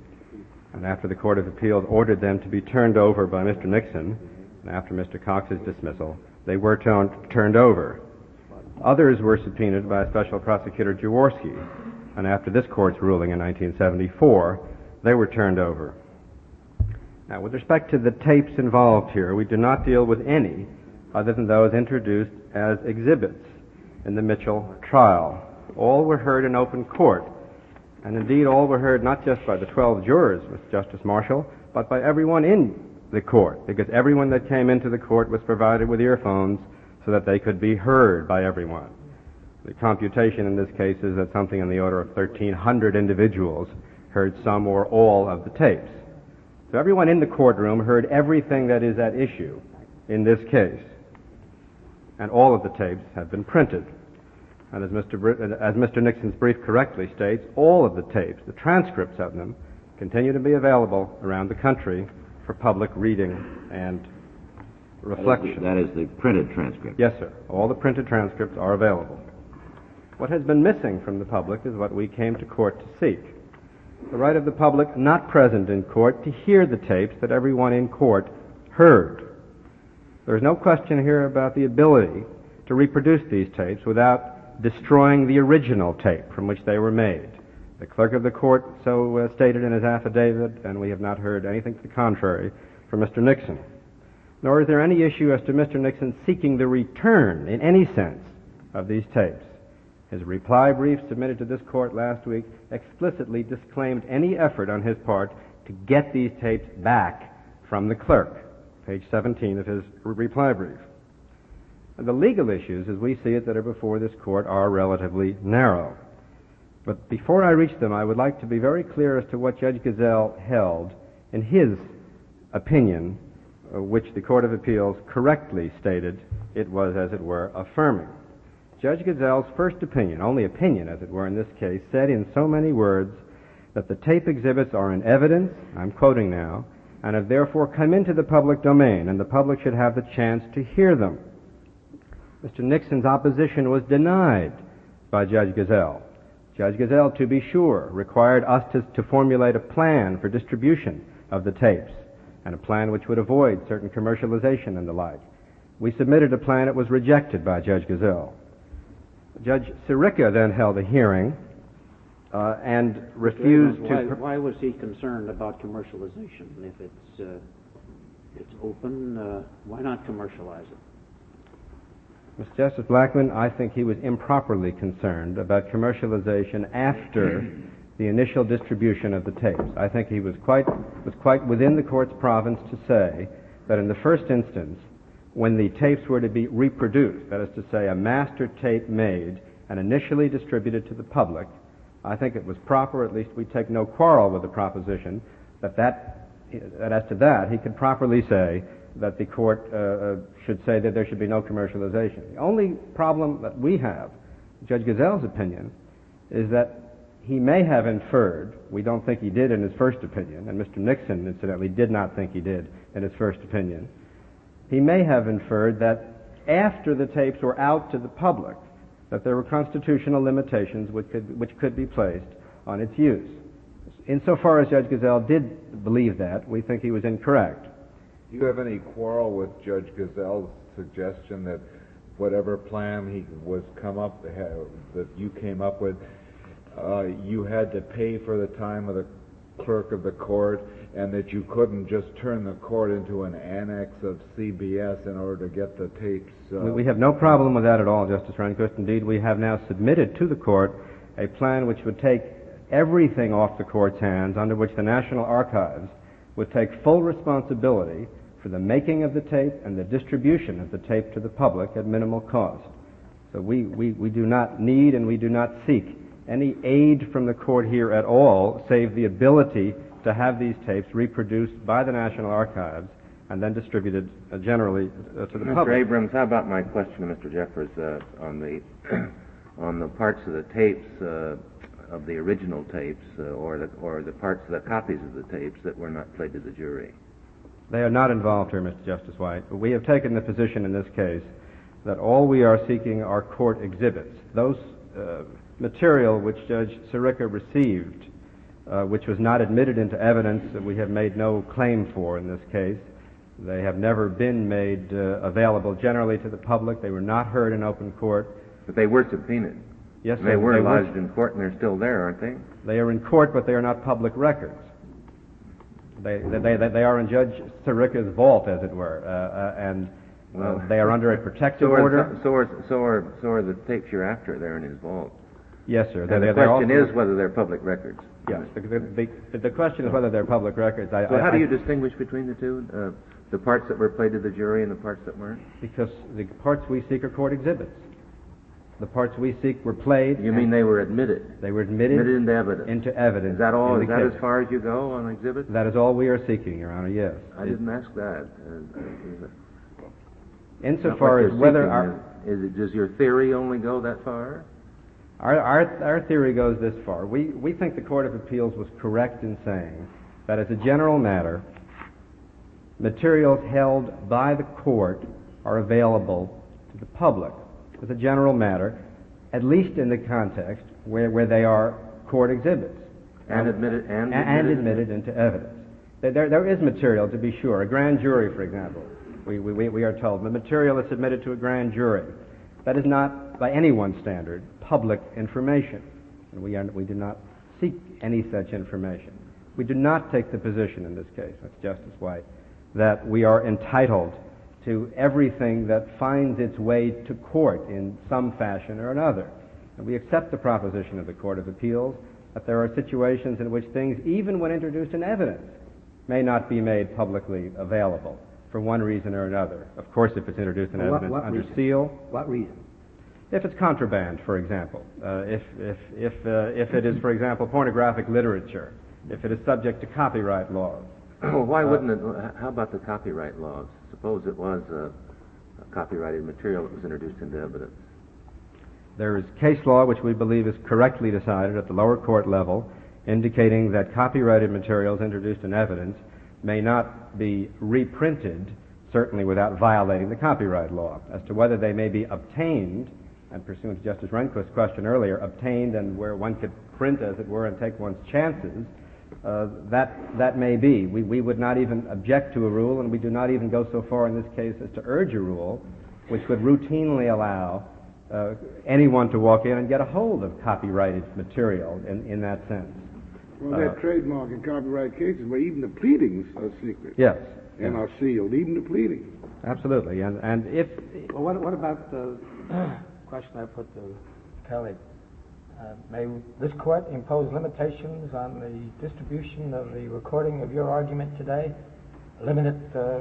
Speaker 11: and after the Court of Appeals ordered them to be turned over by Mister Nixon, and after Mister Cox's dismissal, they were turn- turned over. Others were subpoenaed by Special Prosecutor Jaworski, and after this Court's ruling in nineteen seventy-four, they were turned over. Now, with respect to the tapes involved here, we do not deal with any other than those introduced as exhibits in the Mitchell trial. All were heard in open court, and indeed all were heard not just by the twelve jurors, Mister Justice Marshall, but by everyone in the court, because everyone that came into the court was provided with earphones so that they could be heard by everyone. The computation in this case is that something in the order of thirteen hundred individuals heard some or all of the tapes. So everyone in the courtroom heard everything that is at issue in this case. And all of the tapes have been printed. And as Mister Br- as Mister Nixon's brief correctly states, all of the tapes, the transcripts of them, continue to be available around the country for public reading and reflection.
Speaker 3: That is the printed transcript.
Speaker 11: Yes, sir. All the printed transcripts are available. What has been missing from the public is what we came to court to seek. The right of the public not present in court to hear the tapes that everyone in court heard. There's no question here about the ability to reproduce these tapes without destroying the original tape from which they were made. The clerk of the court so uh, stated in his affidavit, and we have not heard anything to the contrary from Mister Nixon. Nor is there any issue as to Mister Nixon seeking the return, in any sense, of these tapes. His reply brief submitted to this court last week explicitly disclaimed any effort on his part to get these tapes back from the clerk, page seventeen of his reply brief. The legal issues, as we see it, that are before this court are relatively narrow. But before I reach them, I would like to be very clear as to what Judge Gazelle held in his opinion, uh, which the Court of Appeals correctly stated it was, as it were, affirming. Judge Gazelle's first opinion, only opinion, as it were, in this case, said in so many words that the tape exhibits are in evidence, I'm quoting now, and have therefore come into the public domain, and the public should have the chance to hear them. Mister Nixon's opposition was denied by Judge Gazelle. Judge Gazelle, to be sure, required us to, to formulate a plan for distribution of the tapes, and a plan which would avoid certain commercialization and the like. We submitted a plan that was rejected by Judge Gazelle. Judge Sirica then held a hearing uh, and refused
Speaker 5: why,
Speaker 11: to...
Speaker 5: Why was he concerned about commercialization? If it's, uh, it's open, uh, why not commercialize it?
Speaker 11: Mister Justice Blackmun, I think he was improperly concerned about commercialization after the initial distribution of the tapes. I think he was quite was quite within the court's province to say that in the first instance, when the tapes were to be reproduced, that is to say, a master tape made and initially distributed to the public, I think it was proper, at least we take no quarrel with the proposition, that, that, that as to that, he could properly say that the court uh, should say that there should be no commercialization. The only problem that we have, Judge Gazelle's opinion, is that he may have inferred, we don't think he did in his first opinion, and Mister Nixon, incidentally, did not think he did in his first opinion, he may have inferred that after the tapes were out to the public, that there were constitutional limitations which could, which could be placed on its use. Insofar as Judge Gazelle did believe that, we think he was incorrect.
Speaker 4: Do you have any quarrel with Judge Gazelle's suggestion that whatever plan he was come up that you came up with, uh, you had to pay for the time of the clerk of the court, and that you couldn't just turn the court into an annex of C B S in order to get the tapes? Uh,
Speaker 11: we, we have no problem with that at all, Justice Rehnquist. Indeed, we have now submitted to the court a plan which would take everything off the court's hands, under which the National Archives would take full responsibility for the making of the tape and the distribution of the tape to the public at minimal cost. So we, we, we do not need and we do not seek any aid from the court here at all, save the ability to have these tapes reproduced by the National Archives and then distributed uh, generally uh, to the
Speaker 6: Mister
Speaker 11: public.
Speaker 6: Mister Abrams, how about my question to Mister Jeffers uh, on the on the parts of the tapes uh, of the original tapes uh, or the or the parts of the copies of the tapes that were not played to the jury?
Speaker 11: They are not involved here, Mister Justice White. We have taken the position in this case that all we are seeking are court exhibits. Those uh, material which Judge Sirica received, uh, which was not admitted into evidence, that we have made no claim for in this case. They have never been made uh, available generally to the public. They were not heard in open court.
Speaker 6: But they were subpoenaed.
Speaker 11: Yes,
Speaker 6: they were
Speaker 11: they
Speaker 6: lodged
Speaker 11: were.
Speaker 6: in court, and they're still there, aren't they?
Speaker 11: They are in court, but they are not public records. They they they, they are in Judge Sirica's vault, as it were, uh, uh, and
Speaker 6: well,
Speaker 11: uh, they are under a protective
Speaker 6: so are,
Speaker 11: order.
Speaker 6: So are so are so are the tapes you're after. They're in his vault.
Speaker 11: Yes, sir.
Speaker 6: And
Speaker 11: They're,
Speaker 6: the
Speaker 11: they're
Speaker 6: question
Speaker 11: also,
Speaker 6: is whether they're public records.
Speaker 11: Yes. The, the, the, the question is whether they're public records. I,
Speaker 6: so
Speaker 11: I,
Speaker 6: how do
Speaker 11: I,
Speaker 6: you distinguish between the two? Uh, the parts that were played to the jury and the parts that weren't?
Speaker 11: Because the parts we seek are court exhibits. The parts we seek were played.
Speaker 6: You mean they were admitted?
Speaker 11: They were admitted,
Speaker 6: admitted into evidence.
Speaker 11: Into evidence.
Speaker 6: Is that all? Is that
Speaker 11: case.
Speaker 6: as far as you go on exhibits?
Speaker 11: That is all we are seeking, Your Honor. Yes.
Speaker 6: I
Speaker 11: it,
Speaker 6: didn't ask that. Uh,
Speaker 11: insofar as whether our
Speaker 6: is, is it does your theory only go that far?
Speaker 11: Our, our our theory goes this far. We we think the Court of Appeals was correct in saying that as a general matter, materials held by the court are available to the public. As a general matter, at least in the context where, where they are court exhibits.
Speaker 6: And admitted and,
Speaker 11: and
Speaker 6: admitted,
Speaker 11: admitted into evidence. There, there is material, to be sure. A grand jury, for example, we, we, we are told, the material is submitted to a grand jury. That is not, by anyone's standard, public information. And we, are, we do not seek any such information. We do not take the position in this case, Mister Justice White, that we are entitled to everything that finds its way to court in some fashion or another. And we accept the proposition of the Court of Appeals that there are situations in which things, even when introduced in evidence, may not be made publicly available for one reason or another. Of course, if it's introduced in
Speaker 5: well,
Speaker 11: evidence
Speaker 5: what, what
Speaker 11: under
Speaker 5: reason?
Speaker 11: seal.
Speaker 5: What reason?
Speaker 11: If it's contraband, for example. Uh, if if if uh, if it is, for example, pornographic literature. If it is subject to copyright laws.
Speaker 6: Well, why wouldn't it? How about the copyright laws? Suppose it was a, a copyrighted material that was introduced into evidence.
Speaker 11: There is case law which we believe is correctly decided at the lower court level, indicating that copyrighted materials introduced in evidence may not be reprinted, certainly without violating the copyright law. As to whether they may be obtained, and pursuant to Justice Rehnquist's question earlier, obtained and where one could print, as it were, and take one's chances, Uh, that that may be. We, we would not even object to a rule, and we do not even go so far in this case as to urge a rule which would routinely allow uh, anyone to walk in and get a hold of copyrighted material in, in that sense.
Speaker 9: Well, there are
Speaker 11: Uh,
Speaker 9: trademark and copyright cases where even the pleadings are secret.
Speaker 11: Yes.
Speaker 9: and
Speaker 11: Yeah.
Speaker 9: are sealed, even the pleadings.
Speaker 11: Absolutely. And, and if,
Speaker 8: Well, what, what about the question I put to Kelly? Uh, may this court impose limitations on the distribution of the recording of your argument today, limit it uh,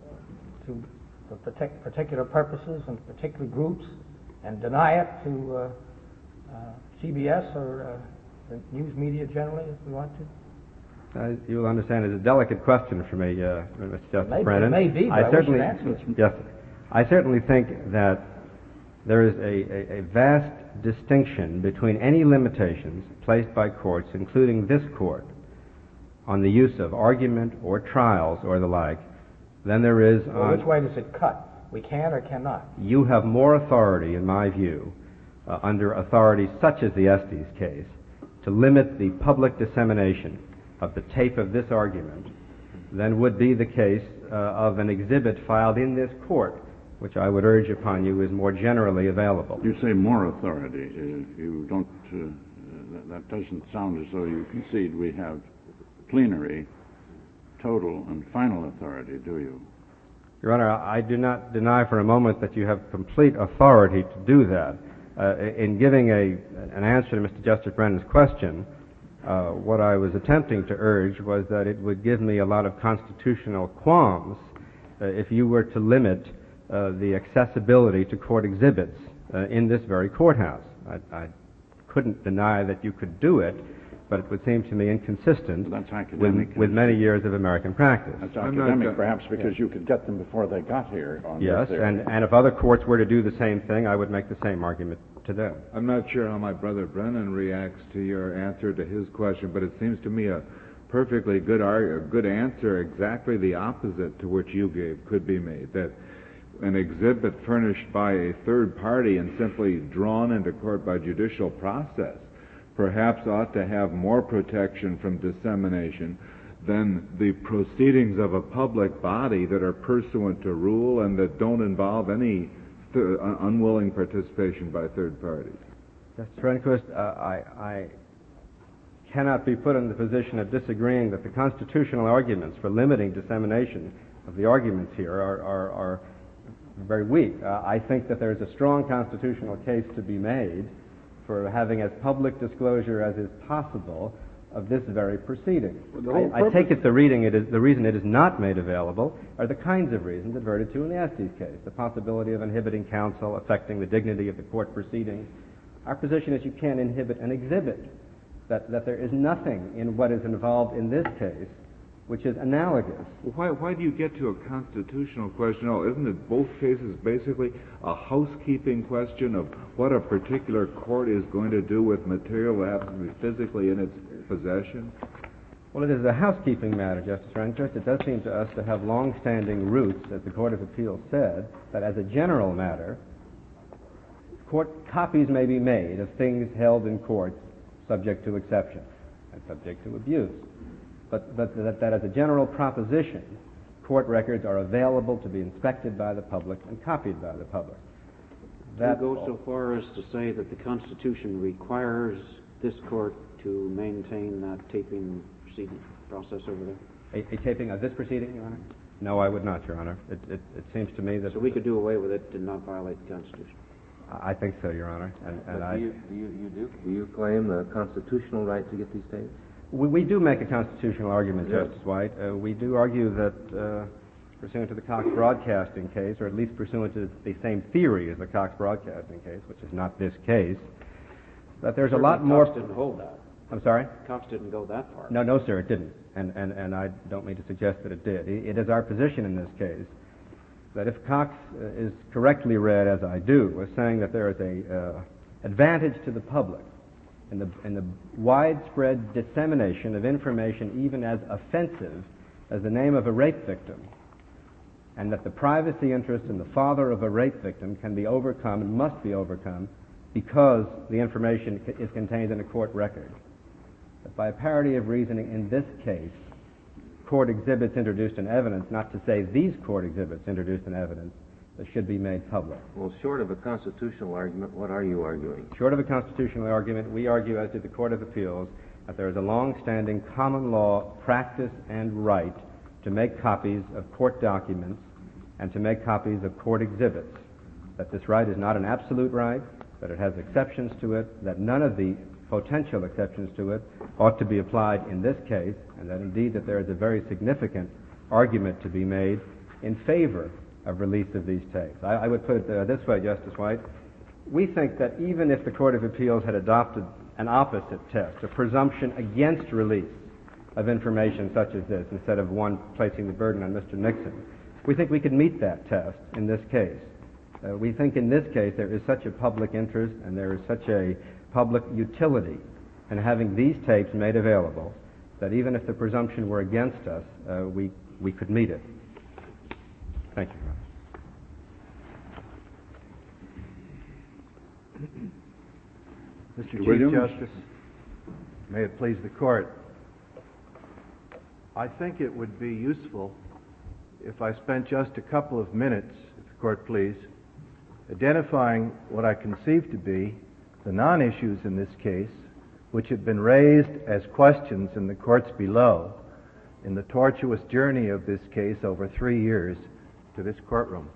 Speaker 8: to for partic- particular purposes and particular groups, and deny it to uh, uh, C B S or uh, the news media generally, if we want to?
Speaker 11: Uh, you'll understand, it's a delicate question for me, uh, Mister Justice
Speaker 8: Maybe,
Speaker 11: Brennan.
Speaker 8: it may be, but I wish
Speaker 11: certainly,
Speaker 8: you'd answer it.
Speaker 11: yes, I certainly think that there is a, a, a vast distinction between any limitations placed by courts, including this court, on the use of argument or trials or the like, than there is
Speaker 8: Well,
Speaker 11: on...
Speaker 8: which way does it cut? We can or cannot?
Speaker 11: You have more authority, in my view, uh, under authorities such as the Estes case, to limit the public dissemination of the tape of this argument than would be the case uh, of an exhibit filed in this court, which I would urge upon you is more generally available.
Speaker 1: You say more authority. Uh, you don't. Uh, that, that doesn't sound as though you concede we have plenary, total, and final authority, do you?
Speaker 11: Your Honor, I do not deny for a moment that you have complete authority to do that. Uh, in giving a, an answer to Mister Justice Brennan's question, uh, what I was attempting to urge was that it would give me a lot of constitutional qualms uh, if you were to limit uh, the accessibility to court exhibits uh, in this very courthouse. I, I couldn't deny that you could do it, but it would seem to me inconsistent
Speaker 1: That's
Speaker 11: with,
Speaker 1: academic.
Speaker 11: with many years of American practice.
Speaker 1: That's
Speaker 4: I'm not
Speaker 1: academic,
Speaker 4: go-
Speaker 1: perhaps, because you could get them before they got here. On
Speaker 11: Yes,
Speaker 1: their theory.
Speaker 11: and, and if other courts were to do the same thing, I would make the same argument to them.
Speaker 4: I'm not sure how my brother Brennan reacts to your answer to his question, but it seems to me a perfectly good ar- a good answer, exactly the opposite to which you gave, could be made. That an exhibit furnished by a third party and simply drawn into court by judicial process perhaps ought to have more protection from dissemination than the proceedings of a public body that are pursuant to rule and that don't involve any th- unwilling participation by third parties.
Speaker 11: Justice Rehnquist, uh, I, I cannot be put in the position of disagreeing that the constitutional arguments for limiting dissemination of the arguments here are, are, are very weak. Uh, I think that there's a strong constitutional case to be made for having as public disclosure as is possible of this very proceeding.
Speaker 9: Well,
Speaker 11: I, I take it the, reading it is, the reason it is not made available are the kinds of reasons adverted to in the Estes case, the possibility of inhibiting counsel, affecting the dignity of the court proceedings. Our position is you can't inhibit an exhibit, that, that there is nothing in what is involved in this case which is analogous.
Speaker 4: Well, why, why do you get to a constitutional question? Oh, isn't it both cases basically a housekeeping question of what a particular court is going to do with material that happens to be physically in its possession?
Speaker 11: Well, it is a housekeeping matter, Justice Rehnquist. It does seem to us to have long-standing roots, as the Court of Appeals said, that as a general matter, court copies may be made of things held in courts subject to exception and subject to abuse. But, but that, that as a general proposition, court records are available to be inspected by the public and copied by the public.
Speaker 5: That you go so far as to say that the Constitution requires this court to maintain that taping proceeding process over there?
Speaker 11: A, a taping of this proceeding, Your Honor? No, I would not, Your Honor. It, it, it seems to me that...
Speaker 5: So we could do away with it and not violate the Constitution?
Speaker 11: I think so, Your Honor. And, and
Speaker 6: But
Speaker 11: I...
Speaker 6: do you, do you, you do? Do you claim the constitutional right to get these tapes?
Speaker 11: We, we do make a constitutional argument,
Speaker 6: Yes.
Speaker 11: Justice White. Uh, we do argue that, uh, pursuant to the Cox Broadcasting case, or at least pursuant to the same theory as the Cox Broadcasting case, which is not this case, that there's a lot more...
Speaker 5: Cox didn't hold that.
Speaker 11: I'm sorry?
Speaker 5: Cox didn't go that far.
Speaker 11: No, no, sir, it didn't. And, and, and I don't mean to suggest that it did. It, it is our position in this case that if Cox uh, is correctly read, as I do, as saying that there is a uh, advantage to the public in the, in the widespread dissemination of information even as offensive as the name of a rape victim, and that the privacy interest in the father of a rape victim can be overcome and must be overcome because the information is contained in a court record. That by a parity of reasoning in this case, court exhibits introduced in evidence, not to say these court exhibits introduced in evidence, that should be made public.
Speaker 6: Well, short of a constitutional argument, what are you arguing?
Speaker 11: Short of a constitutional argument, we argue, as did the Court of Appeals, that there is a long-standing common law practice and right to make copies of court documents and to make copies of court exhibits, that this right is not an absolute right, that it has exceptions to it, that none of the potential exceptions to it ought to be applied in this case, and that indeed that there is a very significant argument to be made in favor of release of these tapes. I, I would put it uh, this way, Justice White. We think that even if the Court of Appeals had adopted an opposite test, a presumption against release of information such as this, instead of one placing the burden on Mister Nixon, we think we could meet that test in this case. Uh, we think in this case there is such a public interest and there is such a public utility in having these tapes made available that even if the presumption were against us, uh, we, we could meet it. Thank you, Your Honor.
Speaker 12: Mister Chief
Speaker 1: Williams?
Speaker 12: Justice, may it please the Court, I think it would be useful if I spent just a couple of minutes, if the Court please, identifying what I conceive to be the non-issues in this case, which have been raised as questions in the courts below in the tortuous journey of this case over three years to this courtroom.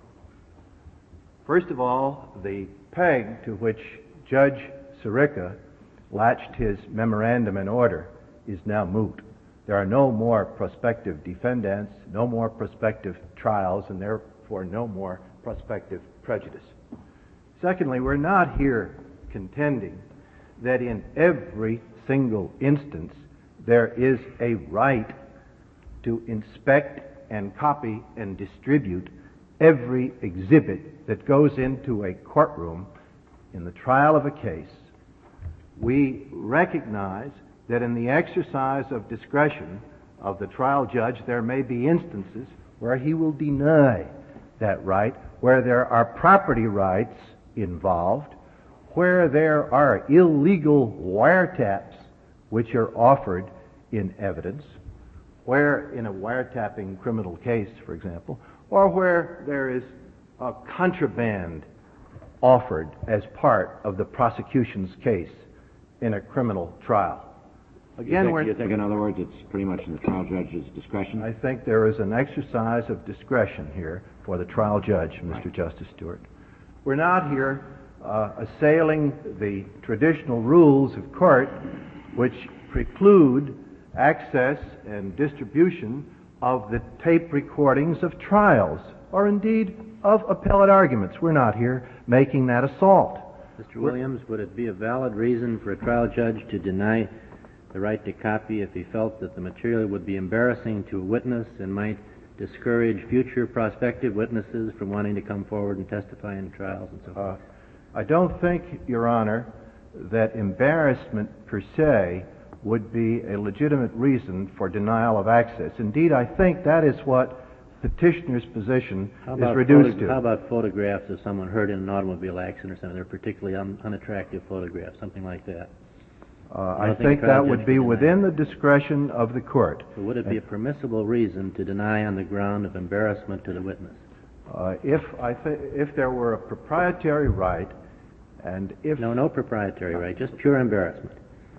Speaker 12: First of all, the peg to which Judge Sirica latched his memorandum and order is now moot. There are no more prospective defendants, no more prospective trials, and therefore no more prospective prejudice. Secondly, we're not here contending that in every single instance there is a right to inspect and copy and distribute every exhibit that goes into a courtroom in the trial of a case. We recognize that in the exercise of discretion of the trial judge there may be instances where he will deny that right, where there are property rights involved, where there are illegal wiretaps which are offered in evidence, where in a wiretapping criminal case, for example, or where there is a contraband offered as part of the prosecution's case in a criminal trial. Again,
Speaker 3: you think,
Speaker 12: we're,
Speaker 3: you think, in other words, it's pretty much in the trial judge's discretion?
Speaker 12: I think there is an exercise of discretion here for the trial judge, Mister Right. Justice Stewart. We're not here uh, assailing the traditional rules of court which preclude access and distribution of the tape recordings of trials, or indeed of appellate arguments. We're not here making that assault.
Speaker 10: Mister Williams, would it be a valid reason for a trial judge to deny the right to copy if he felt that the material would be embarrassing to a witness and might discourage future prospective witnesses from wanting to come forward and testify in trials and so forth?
Speaker 12: Uh, I don't think, Your Honor, that embarrassment per se would be a legitimate reason for denial of access. Indeed, I think that is what petitioner's position is reduced
Speaker 10: photo-
Speaker 12: to.
Speaker 10: How about photographs of someone hurt in an automobile accident or something? They're particularly un- unattractive photographs, something like that.
Speaker 12: Uh, I think that would be within the discretion of the court.
Speaker 10: So would it be a permissible reason to deny on the ground of embarrassment to the witness?
Speaker 12: Uh, if I th- if there were a proprietary right, and if
Speaker 10: no, no proprietary right, just pure embarrassment.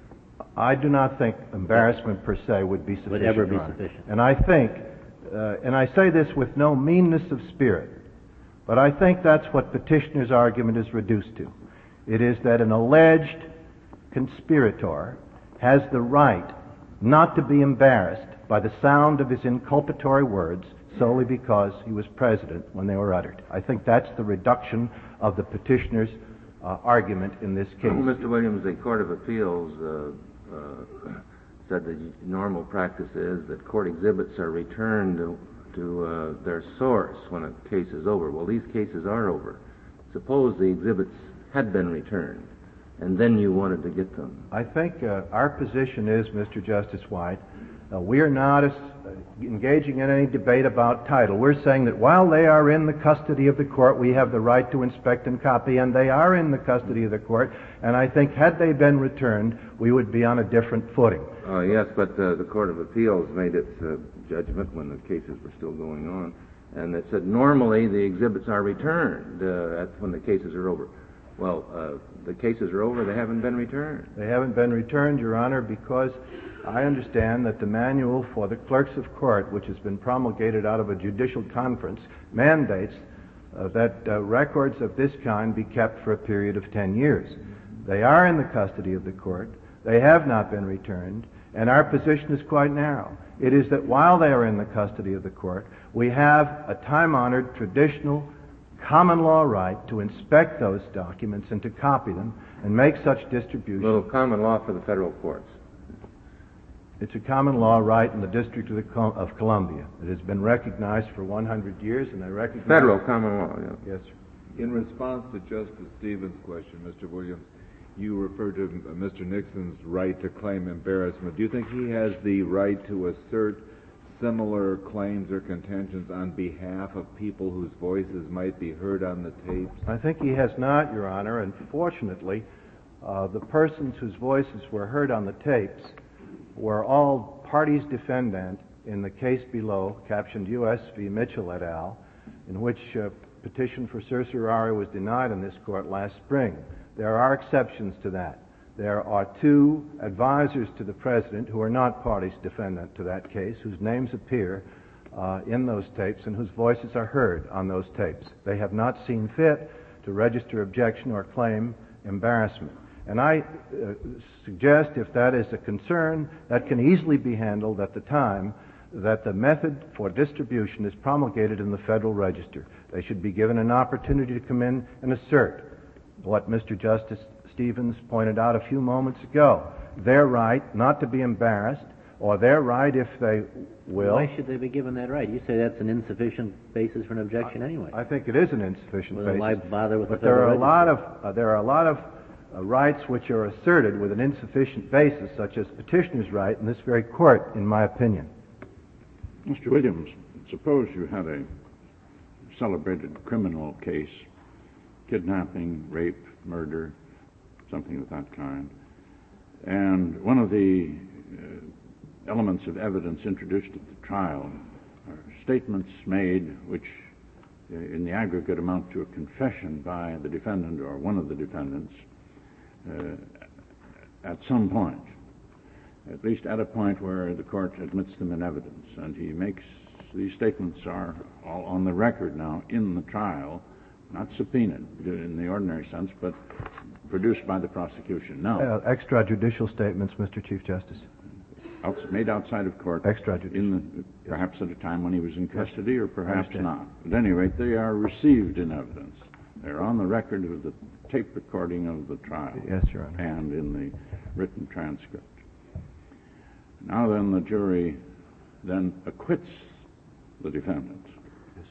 Speaker 12: I do not think embarrassment per se would be sufficient.
Speaker 10: Would ever be
Speaker 12: Your Honor.
Speaker 10: sufficient.
Speaker 12: And I think, uh, and I say this with no meanness of spirit, but I think that's what petitioner's argument is reduced to. It is that an alleged conspirator has the right not to be embarrassed by the sound of his inculpatory words solely because he was president when they were uttered. I think that's the reduction of the petitioner's uh, argument in this case.
Speaker 6: Well, Mister Williams, the Court of Appeals uh, uh, said the normal practice is that court exhibits are returned to, to uh, their source when a case is over. Well, these cases are over. Suppose the exhibits had been returned, and then you wanted to get them.
Speaker 12: I think uh, our position is, Mister Justice White, uh, we are not as, uh, engaging in any debate about title. We're saying that while they are in the custody of the court, we have the right to inspect and copy, and they are in the custody of the court, and I think had they been returned, we would be on a different footing.
Speaker 6: Oh, yes, but uh, the Court of Appeals made its uh, judgment when the cases were still going on, and it said normally the exhibits are returned uh, at, when the cases are over. Well, uh, the cases are over, they haven't been returned.
Speaker 12: They haven't been returned, Your Honor, because I understand that the manual for the clerks of court, which has been promulgated out of a judicial conference, mandates uh, that uh, records of this kind be kept for a period of ten years. They are in the custody of the court. They have not been returned, and our position is quite narrow. It is that while they are in the custody of the court, we have a time-honored, traditional, common law right to inspect those documents and to copy them and make such distribution.
Speaker 6: Little common law for the federal courts.
Speaker 12: It's a common law right in the District of, the Col- of Columbia. It has been recognized for one hundred years, and they recognize...
Speaker 6: Federal common law, yeah.
Speaker 12: Yes, sir.
Speaker 4: In response to Justice Stevens' question, Mister Williams, you referred to Mister Nixon's right to claim embarrassment. Do you think he has the right to assert similar claims or contentions on behalf of people whose voices might be heard on the tapes?
Speaker 12: I think he has not, Your Honor, and fortunately, uh, the persons whose voices were heard on the tapes were all parties defendant in the case below, captioned U S v. Mitchell et al., in which uh, petition for certiorari was denied in this court last spring. There are exceptions to that. There are two advisors to the President who are not parties defendant to that case, whose names appear uh, in those tapes and whose voices are heard on those tapes. They have not seen fit to register objection or claim embarrassment. And I uh, suggest, if that is a concern, that can easily be handled at the time that the method for distribution is promulgated in the Federal Register. They should be given an opportunity to come in and assert what Mister Justice Stevens pointed out a few moments ago, their right not to be embarrassed, or their right, if they will...
Speaker 10: Why should they be given that right? You say that's an insufficient basis for an objection
Speaker 12: I,
Speaker 10: anyway.
Speaker 12: I think it is an insufficient
Speaker 10: well,
Speaker 12: basis.
Speaker 10: Why bother with
Speaker 12: but
Speaker 10: the
Speaker 12: there are a
Speaker 10: Register?
Speaker 12: lot of uh, there are a lot of uh, rights which are asserted with an insufficient basis, such as petitioner's right in this very court, in my opinion.
Speaker 1: Mister Williams, suppose you had a celebrated criminal case, kidnapping, rape, murder, something of that kind, and one of the uh, elements of evidence introduced at the trial are statements made which uh, in the aggregate amount to a confession by the defendant or one of the defendants uh, at some point, at least at a point where the court admits them in evidence, and he makes these statements are all on the record now in the trial, not subpoenaed in the ordinary sense, but produced by the prosecution. Now,
Speaker 12: Uh, extrajudicial statements, Mister Chief Justice.
Speaker 1: outs- made outside of court,
Speaker 12: Extrajudicial.
Speaker 1: in the, perhaps at a time when he was in custody, or perhaps
Speaker 12: understand.
Speaker 1: not. At any rate, they are received in evidence. They're on the record of the tape recording of the trial.
Speaker 12: Yes, Your Honor.
Speaker 1: And in the written transcript. Now then, the jury then acquits the defendant.
Speaker 12: Yes.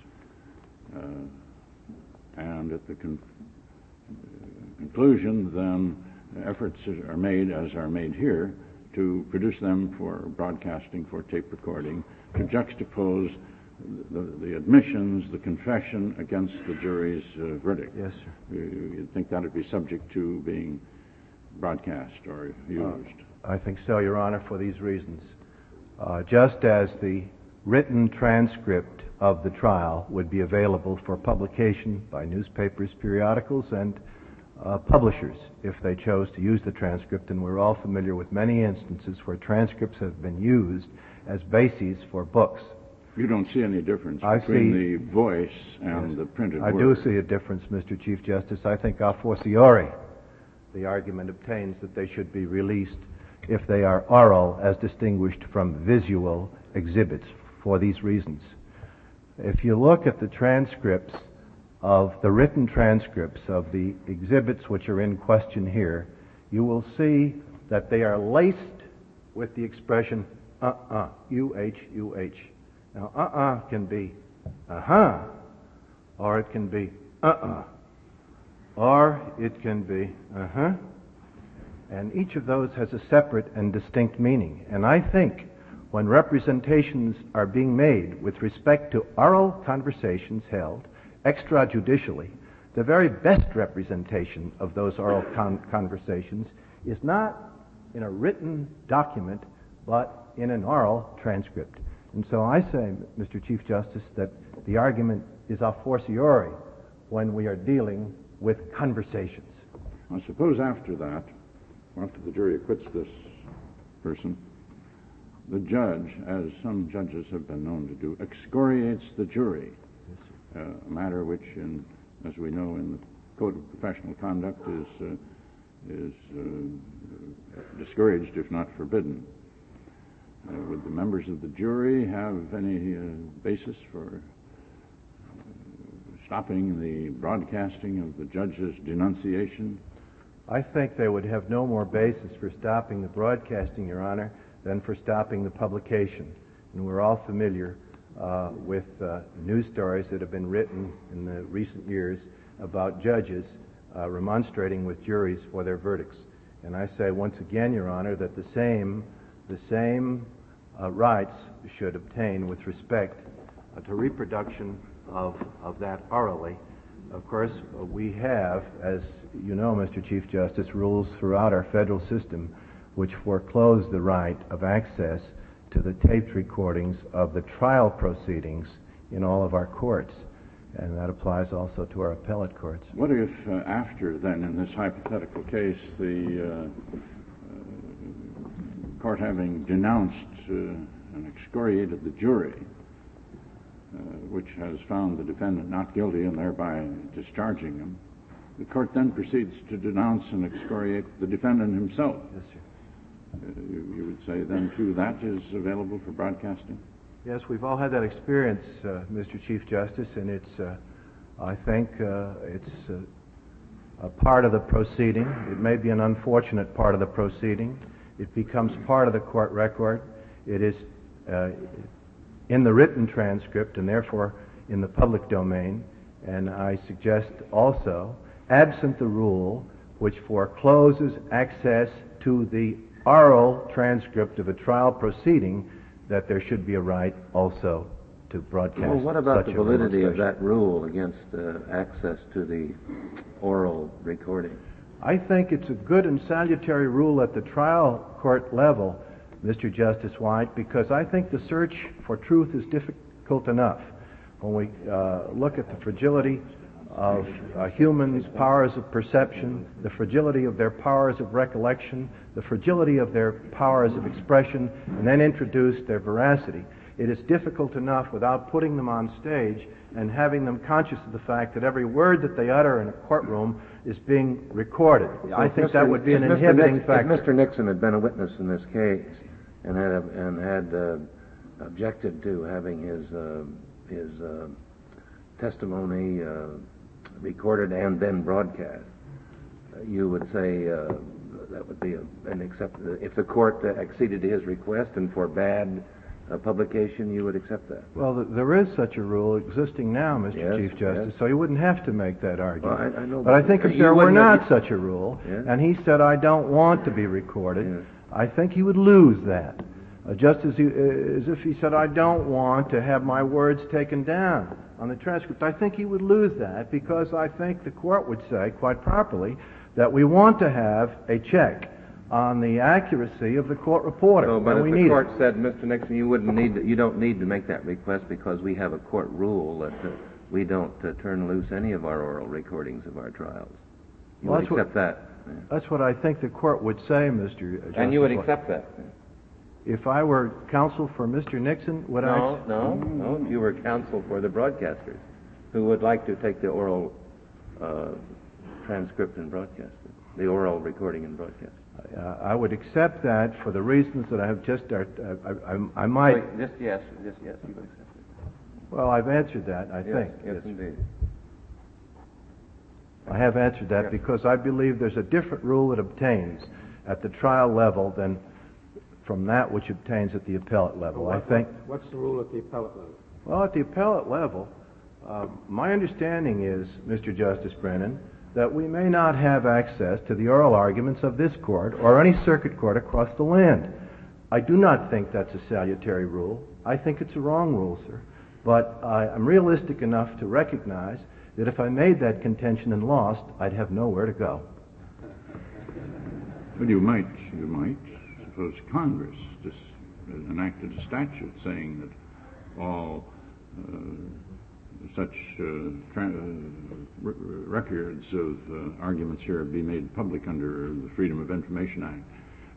Speaker 1: Uh, and at the con- uh, conclusion, then, efforts are made, as are made here, to produce them for broadcasting, for tape recording, to juxtapose the, the admissions, the confession against the jury's uh, verdict.
Speaker 12: Yes, sir.
Speaker 1: You, you'd think that would be subject to being broadcast or used.
Speaker 12: Uh, I think so, Your Honor, for these reasons. Uh, just as the written transcript of the trial would be available for publication by newspapers, periodicals, and uh, publishers if they chose to use the transcript, and we're all familiar with many instances where transcripts have been used as bases for books.
Speaker 1: You don't see any difference
Speaker 12: I
Speaker 1: between
Speaker 12: see,
Speaker 1: the voice and
Speaker 12: yes,
Speaker 1: the printed
Speaker 12: I
Speaker 1: word.
Speaker 12: do see a difference, Mister Chief Justice. I think a fortiori the argument obtains that they should be released if they are oral as distinguished from visual exhibits for these reasons. If you look at the transcripts of the written transcripts of the exhibits which are in question here, you will see that they are laced with the expression uh-uh, U H U H. Now, uh-uh can be uh-huh, or it can be uh-uh, or it can be uh-huh. And each of those has a separate and distinct meaning. And I think when representations are being made with respect to oral conversations held extrajudicially, the very best representation of those oral con- conversations is not in a written document, but in an oral transcript. And so I say, Mister Chief Justice, that the argument is a fortiori when we are dealing with conversations.
Speaker 1: I suppose after that, after the jury acquits this person, the judge, as some judges have been known to do, excoriates the jury, uh, a matter which, in, as we know in the Code of Professional Conduct, is, uh, is uh, discouraged, if not forbidden. Uh, would the members of the jury have any uh, basis for uh, stopping the broadcasting of the judge's denunciation?
Speaker 12: I think they would have no more basis for stopping the broadcasting, Your Honor, than for stopping the publication. And we're all familiar uh, with uh, news stories that have been written in the recent years about judges uh, remonstrating with juries for their verdicts. And I say once again, Your Honor, that the same the same uh, rights should obtain with respect uh, to reproduction of, of that orally. Of course, uh, we have, as you know, Mister Chief Justice, rules throughout our federal system which foreclose the right of access to the taped recordings of the trial proceedings in all of our courts. And that applies also to our appellate courts.
Speaker 1: What if uh, after, then, in this hypothetical case, the uh, uh, court having denounced uh, and excoriated the jury, uh, which has found the defendant not guilty and thereby discharging him, the court then proceeds to denounce and excoriate the defendant himself?
Speaker 12: Yes, sir.
Speaker 1: Uh, you, you would say then, too, that is available for broadcasting?
Speaker 12: Yes, we've all had that experience, uh, Mister Chief Justice, and it's, uh, I think, uh, it's uh, a part of the proceeding. It may be an unfortunate part of the proceeding. It becomes part of the court record. It is uh, in the written transcript and therefore in the public domain. And I suggest also, absent the rule which forecloses access to the oral transcript of a trial proceeding, that there should be a right also to broadcast.
Speaker 6: Well, what about
Speaker 12: such
Speaker 6: the
Speaker 12: a
Speaker 6: validity of
Speaker 12: demonstration.
Speaker 6: that rule against uh, access to the oral recording?
Speaker 12: I think it's a good and salutary rule at the trial court level, Mister Justice White, because I think the search for truth is difficult enough. When we uh, look at the fragility of uh, humans' powers of perception, the fragility of their powers of recollection, the fragility of their powers of expression, and then introduce their veracity. It is difficult enough without putting them on stage and having them conscious of the fact that every word that they utter in a courtroom is being recorded.
Speaker 6: So
Speaker 12: I think
Speaker 6: Mister
Speaker 12: that would be an
Speaker 6: Mister
Speaker 12: inhibiting
Speaker 6: Nix,
Speaker 12: factor.
Speaker 6: If Mister Nixon had been a witness in this case and had and had uh, objected to having his uh, his uh, testimony uh, recorded and then broadcast, uh, you would say uh, that would be a, an accept. If the court uh, acceded to his request and forbade uh, publication, you would accept that.
Speaker 12: Well, th- there is such a rule existing now, Mister
Speaker 6: Yes,
Speaker 12: Chief Justice,
Speaker 6: yes.
Speaker 12: so you wouldn't have to make that argument.
Speaker 6: Well, I, I know,
Speaker 12: but I think if
Speaker 6: you
Speaker 12: there were
Speaker 6: wouldn't
Speaker 12: not
Speaker 6: have-
Speaker 12: such a rule,
Speaker 6: Yes.
Speaker 12: and he said, I don't want to be recorded,
Speaker 6: Yes.
Speaker 12: I think he would lose that. Uh, just as, he, uh, as if he said, I don't want to have my words taken down on the transcript. I think he would lose that because I think the court would say, quite properly, that we want to have a check on the accuracy of the court reporter.
Speaker 6: So, but
Speaker 12: and
Speaker 6: if
Speaker 12: we
Speaker 6: the
Speaker 12: need
Speaker 6: court
Speaker 12: it.
Speaker 6: said, Mister Nixon, you wouldn't need to, you don't need to make that request because we have a court rule that uh, we don't uh, turn loose any of our oral recordings of our trials. You
Speaker 12: Well,
Speaker 6: would
Speaker 12: that's what-
Speaker 6: accept that? Yeah.
Speaker 12: That's what I think the court would say, Mister Justice.
Speaker 6: And you would
Speaker 12: White.
Speaker 6: accept that?
Speaker 12: If I were counsel for Mister Nixon, would I?
Speaker 6: No, no, no. If you were counsel for the broadcasters who would like to take the oral uh, transcript and broadcast it, the oral recording and broadcast.
Speaker 12: Uh, I would accept that for the reasons that I have just. Uh, I, I, I might.
Speaker 6: Wait, just yes, just yes. You would accept it.
Speaker 12: Well, I've answered that. I
Speaker 6: yes,
Speaker 12: think.
Speaker 6: Yes, indeed.
Speaker 12: I have answered that
Speaker 6: Yes.
Speaker 12: because I believe there's a different rule that obtains at the trial level than from that which obtains at the appellate level.
Speaker 8: What-
Speaker 12: I think.
Speaker 8: What's the rule at the appellate level?
Speaker 12: Well, at the appellate level, uh, my understanding is, Mister Justice Brennan, that we may not have access to the oral arguments of this court or any circuit court across the land. I do not think that's a salutary rule. I think it's a wrong rule, sir. But I, I'm realistic enough to recognize that if I made that contention and lost, I'd have nowhere to go.
Speaker 1: Well, you might, you might suppose Congress just enacted a statute saying that all uh, such uh, tra- uh, r- records of uh, arguments here be made public under the Freedom of Information Act.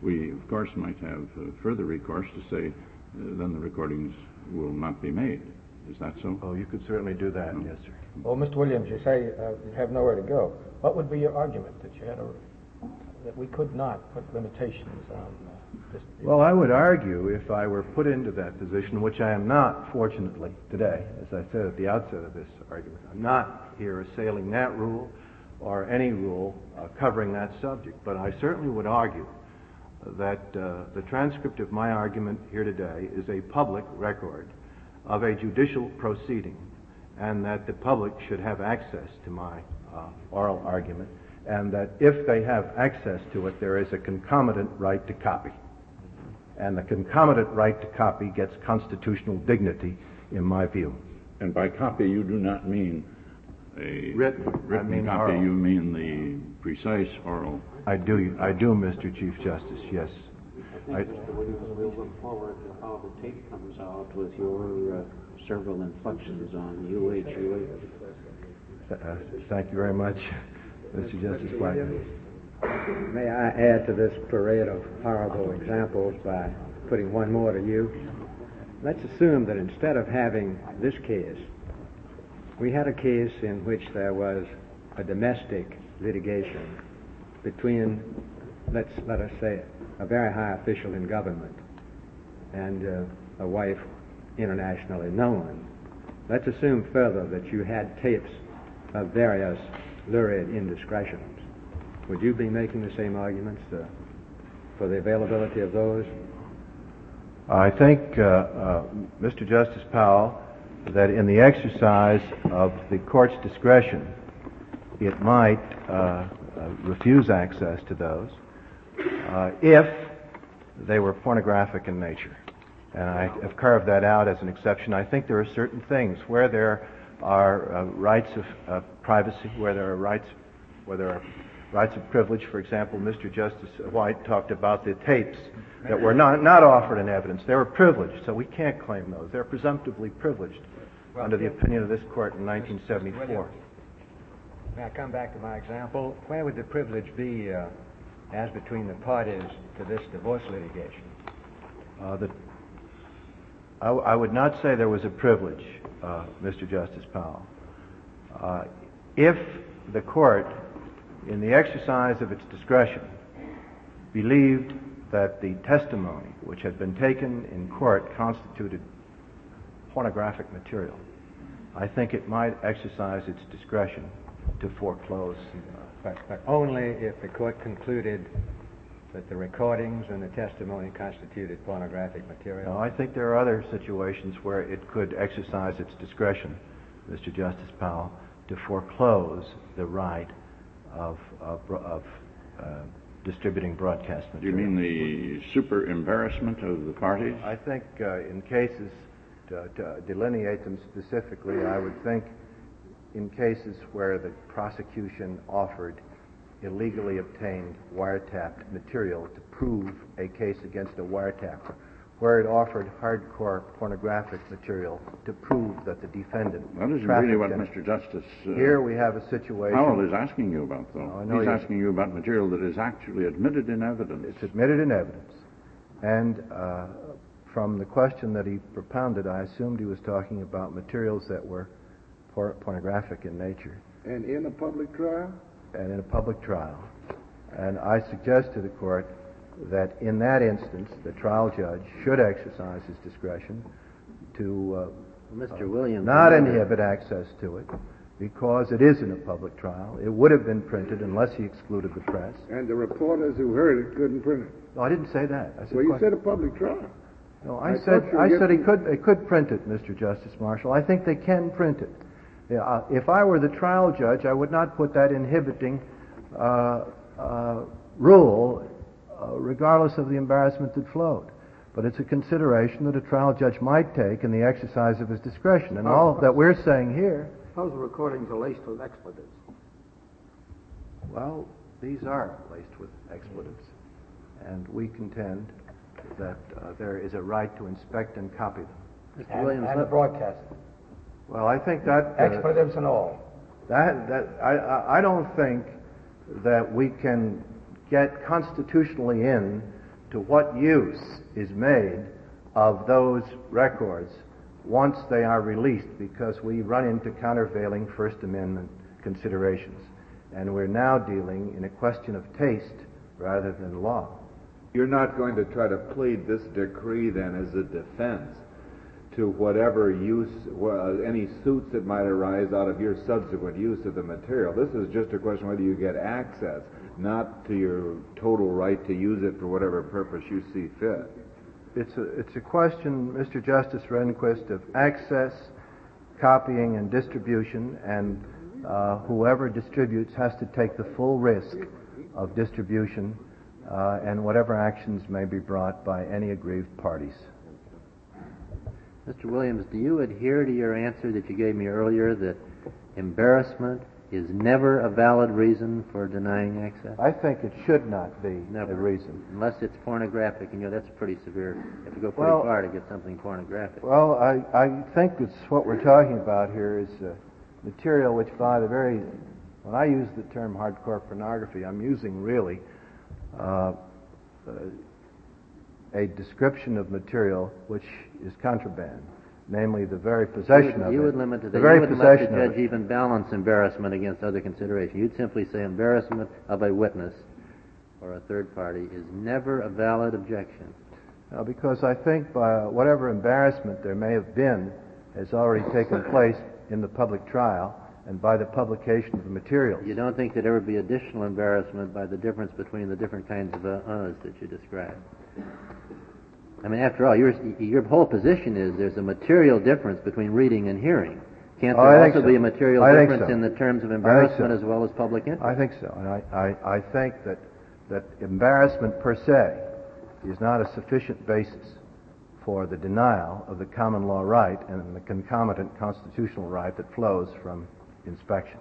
Speaker 1: we, of course, might have uh, further recourse to say, uh, then the recordings will not be made. Is that so?
Speaker 12: Oh, you could certainly do that, no. Yes, sir.
Speaker 8: Well, Mister Williams, you say uh, you have nowhere to go. What would be your argument that you had a, that we could not put limitations on uh, this?
Speaker 12: Well, I would argue if I were put into that position, which I am not, fortunately, today, as I said at the outset of this argument, I'm not here assailing that rule or any rule uh, covering that subject, but I certainly would argue that uh, the transcript of my argument here today is a public record of a judicial proceeding, and that the public should have access to my uh, oral argument, and that if they have access to it, there is a concomitant right to copy. And the concomitant right to copy gets constitutional dignity, in my view.
Speaker 1: And by copy, you do not mean a
Speaker 12: written,
Speaker 1: written
Speaker 12: I mean
Speaker 1: copy,
Speaker 12: oral.
Speaker 1: You mean the precise oral.
Speaker 12: I do, I do, Mister Chief Justice, yes.
Speaker 5: I think, Mister Williams, we'll look forward to how the tape comes out with your uh, several inflections on U H U H.
Speaker 12: Uh, thank you very much, Mister Justice Blackmun.
Speaker 7: May I add to this parade of horrible examples by putting one more to you? Let's assume that instead of having this case, we had a case in which there was a domestic litigation between, let's let us say, a very high official in government and uh, a wife internationally known. Let's assume further that you had tapes of various lurid indiscretions. Would you be making the same arguments uh, for the availability of those?
Speaker 12: I think, uh, uh, Mister Justice Powell, that in the exercise of the court's discretion, it might uh, uh, refuse access to those uh, if they were pornographic in nature. And I have carved that out as an exception. I think there are certain things where there are uh, rights of uh, privacy, where there are rights, where there are rights of privilege. For example, Mister Justice White talked about the tapes that were not, not offered in evidence. They were privileged, so we can't claim those. They're presumptively privileged well, under the opinion of this court in nineteen seventy-four.
Speaker 7: May I come back to my example? Where would the privilege be uh, as between the parties to this divorce litigation?
Speaker 12: Uh, the, I, I would not say there was a privilege, uh, Mister Justice Powell. Uh, if the court, in the exercise of its discretion, believed that the testimony which had been taken in court constituted pornographic material, I think it might exercise its discretion to foreclose.
Speaker 7: Uh, but, but only if the court concluded that the recordings and the testimony constituted pornographic material?
Speaker 12: No, I think there are other situations where it could exercise its discretion, Mister Justice Powell, to foreclose the right of, of, of uh, distributing broadcast material.
Speaker 1: Do you mean the super embarrassment of the parties?
Speaker 12: I think uh, in cases, to, to delineate them specifically, I would think in cases where the prosecution offered illegally obtained wiretapped material to prove a case against a wiretapper, where it offered hardcore pornographic material to prove that the defendant
Speaker 1: That isn't really what Mister Justice uh,
Speaker 12: Here we have a situation
Speaker 1: Powell is asking you about, though.
Speaker 12: No, I know
Speaker 1: He's
Speaker 12: you-
Speaker 1: asking you about material that is actually admitted in evidence.
Speaker 12: It's admitted in evidence. And uh, from the question that he propounded, I assumed he was talking about materials that were por- pornographic in nature.
Speaker 9: And in a public trial?
Speaker 12: And in a public trial. And I suggest to the court that in that instance, the trial judge should exercise his discretion to uh,
Speaker 10: Mister Williams,
Speaker 12: not inhibit access to it, because it is in a public trial. It would have been printed unless he excluded the press.
Speaker 9: And the reporters who heard it couldn't print it.
Speaker 12: No, I didn't say that. I said
Speaker 9: Well, you
Speaker 12: quite-
Speaker 9: said a public trial.
Speaker 12: No, I,
Speaker 9: I
Speaker 12: said
Speaker 9: thought you were
Speaker 12: I said he
Speaker 9: getting-
Speaker 12: could they could print it, Mister Justice Marshall. I think they can print it. Yeah, uh, if I were the trial judge, I would not put that inhibiting uh, uh, rule, uh, regardless of the embarrassment that flowed. But it's a consideration that a trial judge might take in the exercise of his discretion. And all that we're saying here,
Speaker 5: Suppose the recordings are laced with expletives.
Speaker 12: well, these are laced with expletives, and we contend that uh, there is a right to inspect and copy them.
Speaker 10: Mister
Speaker 8: And,
Speaker 10: Williams,
Speaker 8: and
Speaker 10: let-
Speaker 8: broadcast.
Speaker 12: Well, I think that uh,
Speaker 8: Expletives and all.
Speaker 12: That, that I, I- I don't think that we can get constitutionally in to what use is made of those records once they are released, because we run into countervailing First Amendment considerations. And we're now dealing in a question of taste rather than law.
Speaker 4: You're not going to try to plead this decree then as a defense to whatever use, well, any suits that might arise out of your subsequent use of the material. This is just a question whether you get access, not to your total right to use it for whatever purpose you see fit.
Speaker 12: It's a, it's a question, Mister Justice Rehnquist, of access, copying, and distribution, and uh, whoever distributes has to take the full risk of distribution uh, and whatever actions may be brought by any aggrieved parties.
Speaker 10: Mister Williams, do you adhere to your answer that you gave me earlier that embarrassment is never a valid reason for denying access?
Speaker 12: I think it should not be
Speaker 10: Never.
Speaker 12: a reason.
Speaker 10: Unless it's pornographic, and you know, that's pretty severe. You have to go pretty
Speaker 12: Well,
Speaker 10: far to get something pornographic.
Speaker 12: Well, I, I think it's what we're talking about here is uh, material which by the very, when I use the term hardcore pornography, I'm using really uh, uh, a description of material which is contraband, namely the very possession
Speaker 10: you would,
Speaker 12: of
Speaker 10: you
Speaker 12: it.
Speaker 10: would limit to
Speaker 12: the
Speaker 10: that.
Speaker 12: very
Speaker 10: You wouldn't let the
Speaker 12: possession of
Speaker 10: judge
Speaker 12: it.
Speaker 10: even balance embarrassment against other considerations. You'd simply say embarrassment of a witness or a third party is never a valid objection.
Speaker 12: Uh, because I think by whatever embarrassment there may have been has already taken place in the public trial and by the publication of the materials.
Speaker 10: You don't think that there would be additional embarrassment by the difference between the different kinds of uh, uhs that you described? I mean, after all, your your whole position is there's a material difference between reading and hearing. Can't
Speaker 12: Oh,
Speaker 10: there
Speaker 12: I think
Speaker 10: also
Speaker 12: so.
Speaker 10: be a material
Speaker 12: I think
Speaker 10: difference
Speaker 12: so.
Speaker 10: in the terms of
Speaker 12: I think
Speaker 10: embarrassment
Speaker 12: so.
Speaker 10: as well as public interest?
Speaker 12: I think so. And I, I, I think that, that embarrassment per se is not a sufficient basis for the denial of the common law right and the concomitant constitutional right that flows from inspection.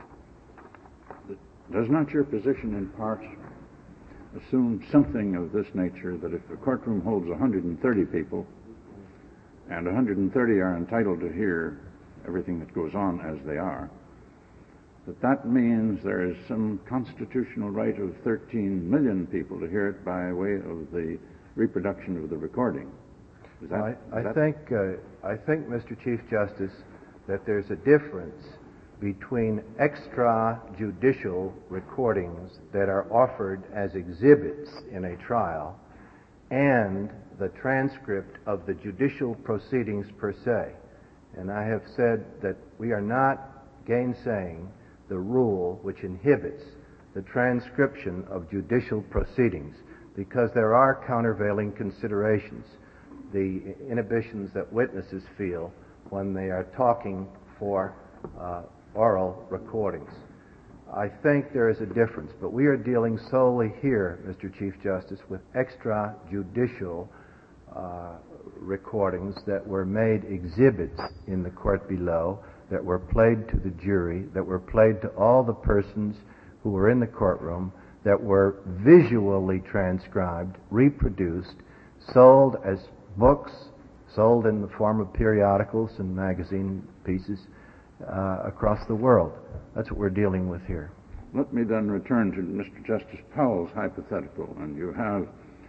Speaker 1: Does not your position in part assume something of this nature, that if a courtroom holds one hundred thirty people and one hundred thirty are entitled to hear everything that goes on as they are, that that means there is some constitutional right of thirteen million people to hear it by way of the reproduction of the recording? Is that,
Speaker 12: I,
Speaker 1: is
Speaker 12: I
Speaker 1: that
Speaker 12: think, uh, I think, Mister Chief Justice, that there's a difference between extrajudicial recordings that are offered as exhibits in a trial and the transcript of the judicial proceedings per se. And I have said that we are not gainsaying the rule which inhibits the transcription of judicial proceedings, because there are countervailing considerations, the inhibitions that witnesses feel when they are talking for uh, oral recordings. I think there is a difference, but we are dealing solely here, Mister Chief Justice, with extrajudicial uh, recordings that were made exhibits in the court below, that were played to the jury, that were played to all the persons who were in the courtroom, that were visually transcribed, reproduced, sold as books, sold in the form of periodicals and magazine pieces uh, across the world. That's what we're dealing with here.
Speaker 1: Let me then return to Mister Justice Powell's hypothetical, and you have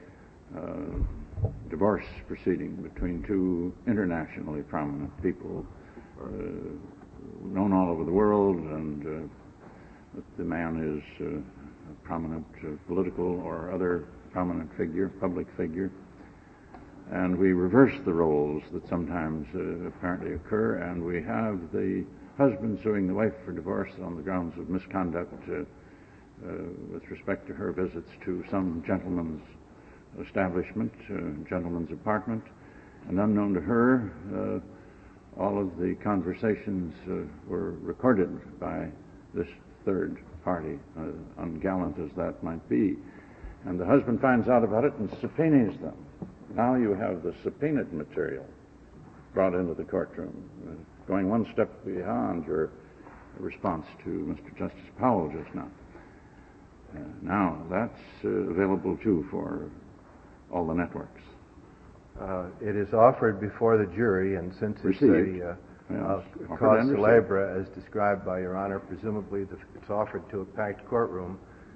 Speaker 1: uh, divorce proceeding between two internationally prominent people, uh, known all over the world, and uh, the man is uh, a prominent uh, political or other prominent figure, public figure, and we reverse the roles that sometimes uh, apparently occur, and we have the husband suing the wife for divorce on the grounds of misconduct uh, uh, with respect to her visits to some gentleman's establishment, uh, gentleman's apartment, and unknown to her, uh, all of the conversations uh, were recorded by this third party, uh, ungallant as that might be. And the husband finds out about it and subpoenas them. Now you have the subpoenaed material brought into the courtroom, uh, going one step beyond your response to Mister Justice Powell just now. Uh, now, that's uh, available, too, for all the networks.
Speaker 12: Uh, it is offered before the jury, and since it's
Speaker 1: Received.
Speaker 12: a, uh,
Speaker 1: Yes,
Speaker 12: a
Speaker 1: offered
Speaker 12: cause
Speaker 1: and received.
Speaker 12: célèbre, as described by Your Honor, presumably the, it's offered to a packed courtroom,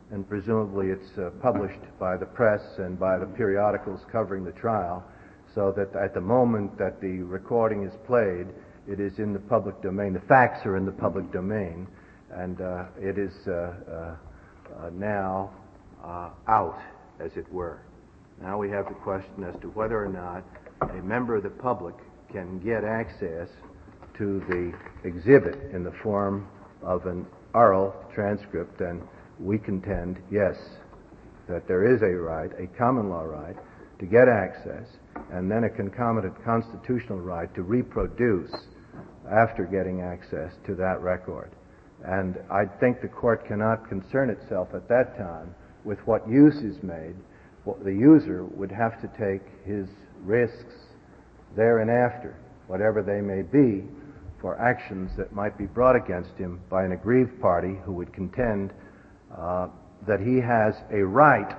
Speaker 12: and presumably it's uh, published by the press and by the periodicals covering the trial, so that at the moment that the recording is played, it is in the public domain. The facts are in the public domain, and uh, it is uh, uh, uh, now uh, out, as it were. Now we have the question as to whether or not a member of the public can get access to the exhibit in the form of an oral transcript, and we contend, yes, that there is a right, a common law right, to get access, and then a concomitant constitutional right to reproduce after getting access to that record. And I think the court cannot concern itself at that time with what use is made. What the user would have to take his risks there and after, whatever they may be, for actions that might be brought against him by an aggrieved party who would contend uh, that he has a right,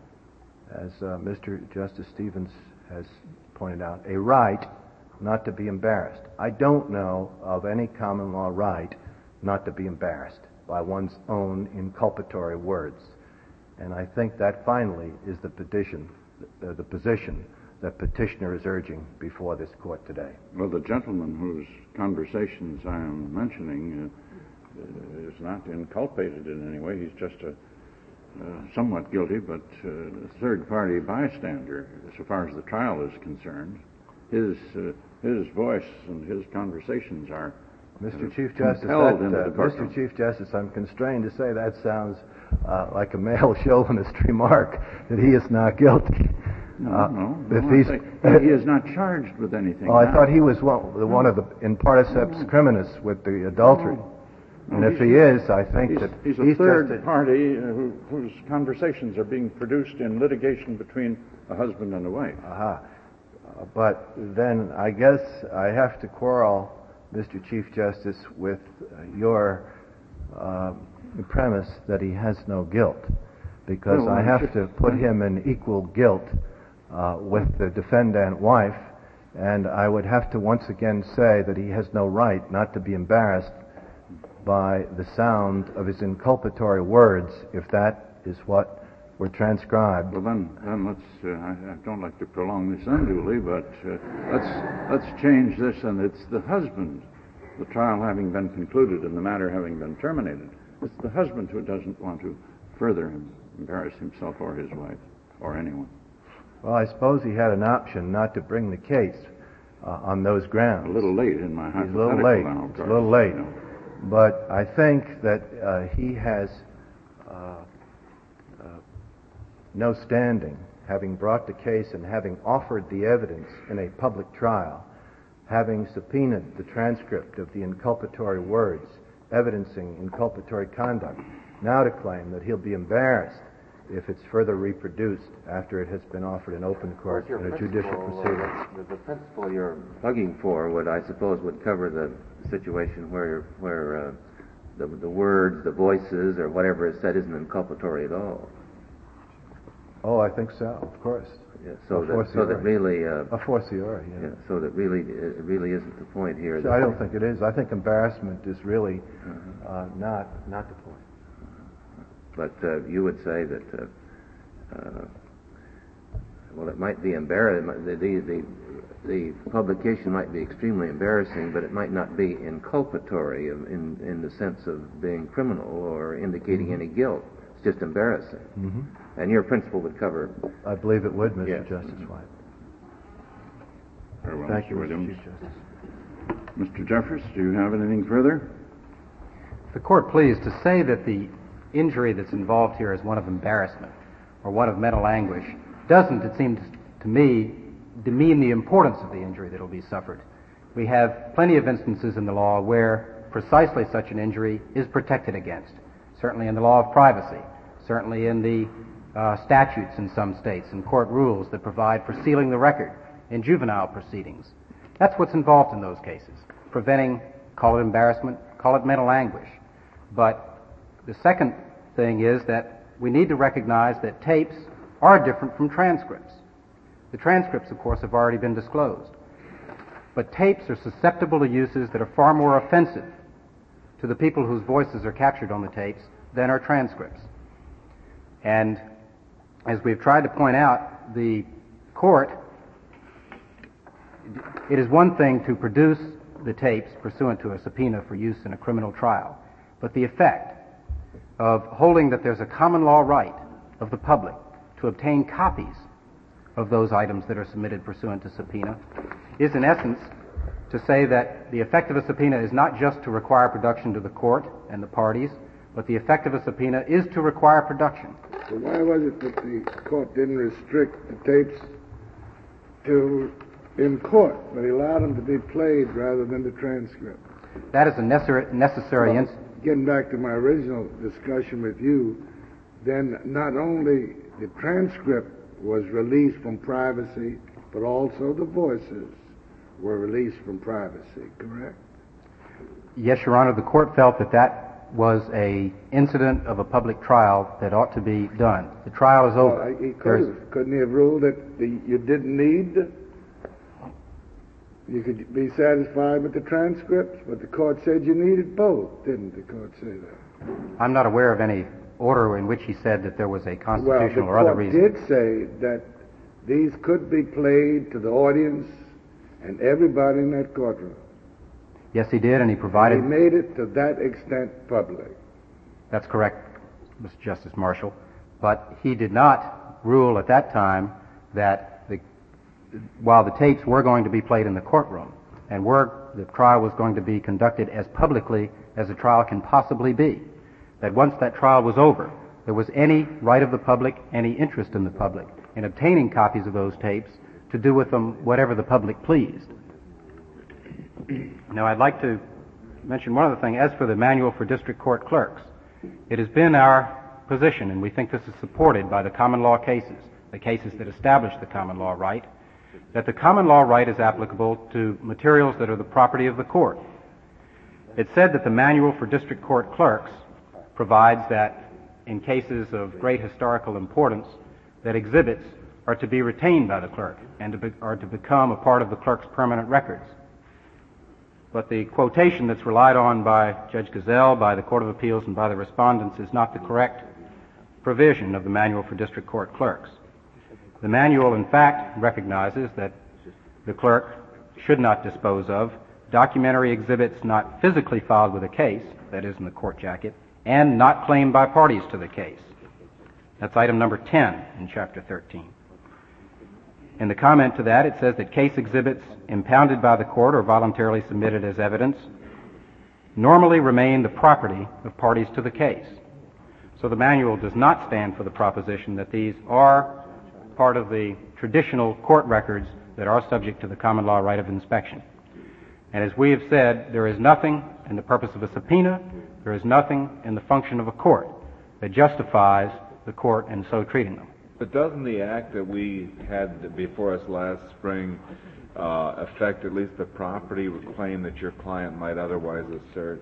Speaker 12: as uh, Mister Justice Stevens has pointed out, a right not to be embarrassed. I don't know of any common law right not to be embarrassed by one's own inculpatory words. And I think that finally is the petition, uh, the position that petitioner is urging before this court today.
Speaker 1: Well, the gentleman whose conversations I am mentioning uh, is not inculpated in any way. He's just a uh, somewhat guilty, but uh, third-party bystander, so far as the trial is concerned. His uh, his voice and his conversations are
Speaker 12: Mister
Speaker 1: uh,
Speaker 12: Chief Justice,
Speaker 1: compelled
Speaker 12: that,
Speaker 1: into
Speaker 12: uh,
Speaker 1: the
Speaker 12: Mister
Speaker 1: courtroom.
Speaker 12: Chief Justice, I'm constrained to say that sounds uh, like a male chauvinist remark that he is not guilty.
Speaker 1: No,
Speaker 12: uh,
Speaker 1: no,
Speaker 12: if
Speaker 1: no,
Speaker 12: he's,
Speaker 1: I say he is not charged with anything.
Speaker 12: Oh, I
Speaker 1: now.
Speaker 12: thought he was one, the one of the in particeps criminis with the adultery.
Speaker 1: No.
Speaker 12: And
Speaker 1: No,
Speaker 12: if
Speaker 1: he's-
Speaker 12: he is, I think
Speaker 1: he's,
Speaker 12: that
Speaker 1: he's a
Speaker 12: he's
Speaker 1: third
Speaker 12: just a,
Speaker 1: party uh, who, whose conversations are being produced in litigation between a husband and a wife.
Speaker 12: Aha. Uh, but then I guess I have to quarrel, Mister Chief Justice, with uh, your uh, premise that he has no guilt, because
Speaker 1: Well,
Speaker 12: I have
Speaker 1: should-
Speaker 12: to put him in equal guilt uh, with the defendant wife, and I would have to once again say that he has no right not to be embarrassed by the sound of his inculpatory words, if that is what were transcribed.
Speaker 1: Well, then, then let's. Uh, I, I don't like to prolong this unduly, but uh, let's let's change this, and it's the husband, the trial having been concluded and the matter having been terminated. It's the husband who doesn't want to further embarrass himself or his wife or anyone.
Speaker 12: Well, I suppose he had an option not to bring the case uh, on those grounds.
Speaker 1: A little late in my
Speaker 12: He's
Speaker 1: hypothetical
Speaker 12: a little late.
Speaker 1: now, of
Speaker 12: It's a
Speaker 1: course.
Speaker 12: little late.
Speaker 1: You know.
Speaker 12: But I think that uh, he has uh, uh, no standing, having brought the case and having offered the evidence in a public trial, having subpoenaed the transcript of the inculpatory words, evidencing inculpatory conduct, now to claim that he'll be embarrassed if it's further reproduced after it has been offered in open court
Speaker 6: Your
Speaker 12: in a judicial
Speaker 6: principle,
Speaker 12: proceeding.
Speaker 6: uh, the, the principle you're bugging for would, I suppose, would cover the situation where where uh, the the words, the voices, or whatever is said isn't inculpatory at all.
Speaker 12: Oh, I think so, of course.
Speaker 6: Yeah, so
Speaker 12: A
Speaker 6: that so that
Speaker 12: fortiori.
Speaker 6: really uh,
Speaker 12: A fortiori, yeah.
Speaker 6: yeah, so that really it really isn't the point here.
Speaker 12: So
Speaker 6: that-
Speaker 12: I don't think it is. I think embarrassment is really
Speaker 6: Uh-huh.
Speaker 12: uh, not not the point.
Speaker 6: But uh, you would say that, uh, uh, well, it might be embarrassing. The, the, the, the publication might be extremely embarrassing, but it might not be inculpatory in, in, in the sense of being criminal or indicating
Speaker 12: Mhm.
Speaker 6: any guilt. It's just embarrassing.
Speaker 12: Mm-hmm.
Speaker 6: And your principle would cover.
Speaker 12: I believe it would, Mister
Speaker 6: Yes.
Speaker 12: Justice White.
Speaker 1: Very well,
Speaker 12: Thank you,
Speaker 1: Mister
Speaker 12: Mister
Speaker 1: Williams.
Speaker 12: Chief Justice.
Speaker 1: Mister Jeffers, do you have anything further?
Speaker 2: If the court please, to say that the injury that's involved here is one of embarrassment or one of mental anguish doesn't, it seems to me, demean the importance of the injury that will be suffered. We have plenty of instances in the law where precisely such an injury is protected against, certainly in the law of privacy, certainly in the uh, statutes in some states and court rules that provide for sealing the record in juvenile proceedings. That's what's involved in those cases, preventing, call it embarrassment, call it mental anguish. But the second thing is that we need to recognize that tapes are different from transcripts. The transcripts, of course, have already been disclosed. But tapes are susceptible to uses that are far more offensive to the people whose voices are captured on the tapes than are transcripts. And as we've tried to point out, the court, it is one thing to produce the tapes pursuant to a subpoena for use in a criminal trial, but the effect of holding that there's a common law right of the public to obtain copies of those items that are submitted pursuant to subpoena is in essence to say that the effect of a subpoena is not just to require production to the court and the parties, but the effect of a subpoena is to require production.
Speaker 9: So why was it that the court didn't restrict the tapes to in court, but he allowed them to be played rather than the transcript?
Speaker 2: That is a necessary, necessary
Speaker 9: well,
Speaker 2: ins-
Speaker 9: Getting back to my original discussion with you, then not only the transcript was released from privacy, but also the voices were released from privacy, correct?
Speaker 2: Yes, Your Honor, the court felt that that was a incident of a public trial that ought to be done. The trial is over.
Speaker 9: Well, he could have, couldn't he have ruled that the, you didn't need, you could be satisfied with the transcripts, but the court said you needed both, didn't the court say that?
Speaker 2: I'm not aware of any order in which he said that there was a constitutional
Speaker 9: well,
Speaker 2: or other reason.
Speaker 9: Well, the court did say that these could be played to the audience and everybody in that courtroom.
Speaker 2: Yes, he did, and he provided...
Speaker 9: He made it to that extent public.
Speaker 2: That's correct, Mister Justice Marshall. But he did not rule at that time that the, while the tapes were going to be played in the courtroom and were, the trial was going to be conducted as publicly as a trial can possibly be, that once that trial was over, there was any right of the public, any interest in the public in obtaining copies of those tapes to do with them whatever the public pleased. Now, I'd like to mention one other thing. As for the manual for district court clerks, it has been our position, and we think this is supported by the common law cases, the cases that establish the common law right, that the common law right is applicable to materials that are the property of the court. It's said that the manual for district court clerks provides that in cases of great historical importance, that exhibits are to be retained by the clerk and to be, are to become a part of the clerk's permanent records. But the quotation that's relied on by Judge Gazelle, by the Court of Appeals, and by the respondents is not the correct provision of the manual for district court clerks. The manual, in fact, recognizes that the clerk should not dispose of documentary exhibits not physically filed with a case, that is in the court jacket, and not claimed by parties to the case. That's item number ten in Chapter thirteen. In the comment to that, it says that case exhibits impounded by the court or voluntarily submitted as evidence normally remain the property of parties to the case. So the manual does not stand for the proposition that these are part of the traditional court records that are subject to the common law right of inspection. And as we have said, there is nothing in the purpose of a subpoena, there is nothing in the function of a court that justifies the court in so treating them.
Speaker 4: But doesn't the act that we had before us last spring uh, affect at least the property claim that your client might otherwise assert?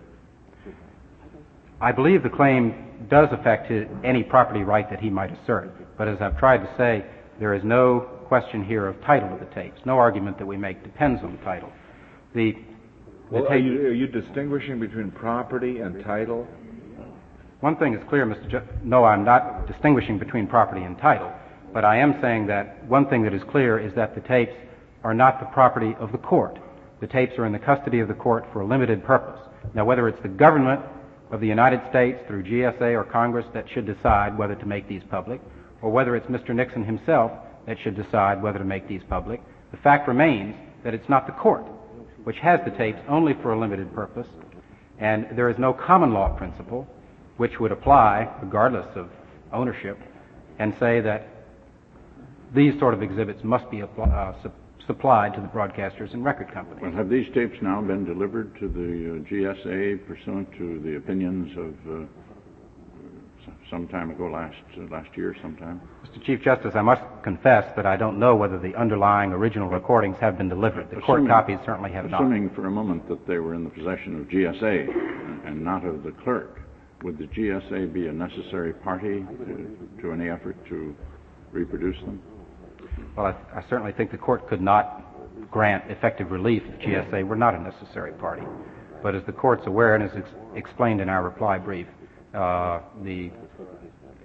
Speaker 2: I believe the claim does affect his, any property right that he might assert. But as I've tried to say, there is no question here of title of the tapes. No argument that we make depends on the title. The, the
Speaker 4: well,
Speaker 2: tape,
Speaker 4: are, you, are you distinguishing between property and title?
Speaker 2: One thing is clear, Mister Ju- no, I'm not distinguishing between property and title, but I am saying that one thing that is clear is that the tapes are not the property of the court. The tapes are in the custody of the court for a limited purpose. Now, whether it's the government of the United States through G S A or Congress that should decide whether to make these public, or whether it's Mister Nixon himself that should decide whether to make these public, the fact remains that it's not the court, which has the tapes only for a limited purpose, and there is no common law principle which would apply regardless of ownership and say that these sort of exhibits must be uh, su- supplied to the broadcasters and record companies.
Speaker 1: Well, have these tapes now been delivered to the uh, G S A pursuant to the opinions of uh, some time ago, last uh, last year sometime?
Speaker 2: Mister Chief Justice, I must confess that I don't know whether the underlying original recordings have been delivered. The
Speaker 1: assuming,
Speaker 2: court copies certainly have not.
Speaker 1: Assuming for a moment that they were in the possession of G S A and not of the clerk, would the G S A be a necessary party to, to any effort to reproduce them?
Speaker 2: Well, I, I certainly think the court could not grant effective relief if G S A were not a necessary party. But as the court's aware, and as ex- explained in our reply brief, uh, the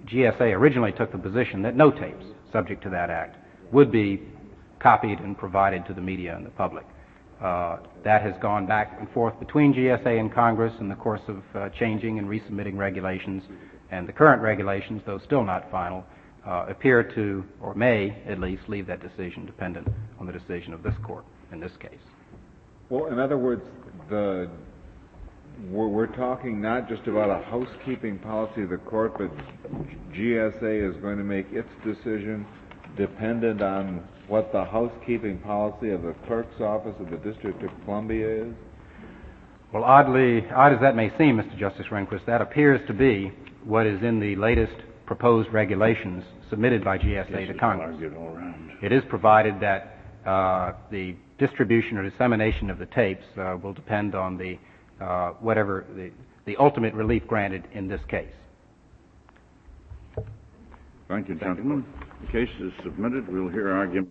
Speaker 2: G S A originally took the position that no tapes subject to that act would be copied and provided to the media and the public. Uh, that has gone back and forth between G S A and Congress in the course of uh, changing and resubmitting regulations, and the current regulations, though still not final, uh, appear to, or may at least, leave that decision dependent on the decision of this court in this case.
Speaker 4: Well, in other words, the we're, we're talking not just about a housekeeping policy of the court, but G S A is going to make its decision dependent on what the housekeeping policy of the clerk's office of the District of Columbia is?
Speaker 2: Well, oddly, odd as that may seem, Mister Justice Rehnquist, that appears to be what is in the latest proposed regulations submitted by G S A
Speaker 1: Yes,
Speaker 2: to Congress.
Speaker 1: argued all around.
Speaker 2: It is provided that uh, the distribution or dissemination of the tapes uh, will depend on the uh, whatever the, the ultimate relief granted in this case.
Speaker 1: Thank you, gentlemen. The case is submitted. We'll hear argument.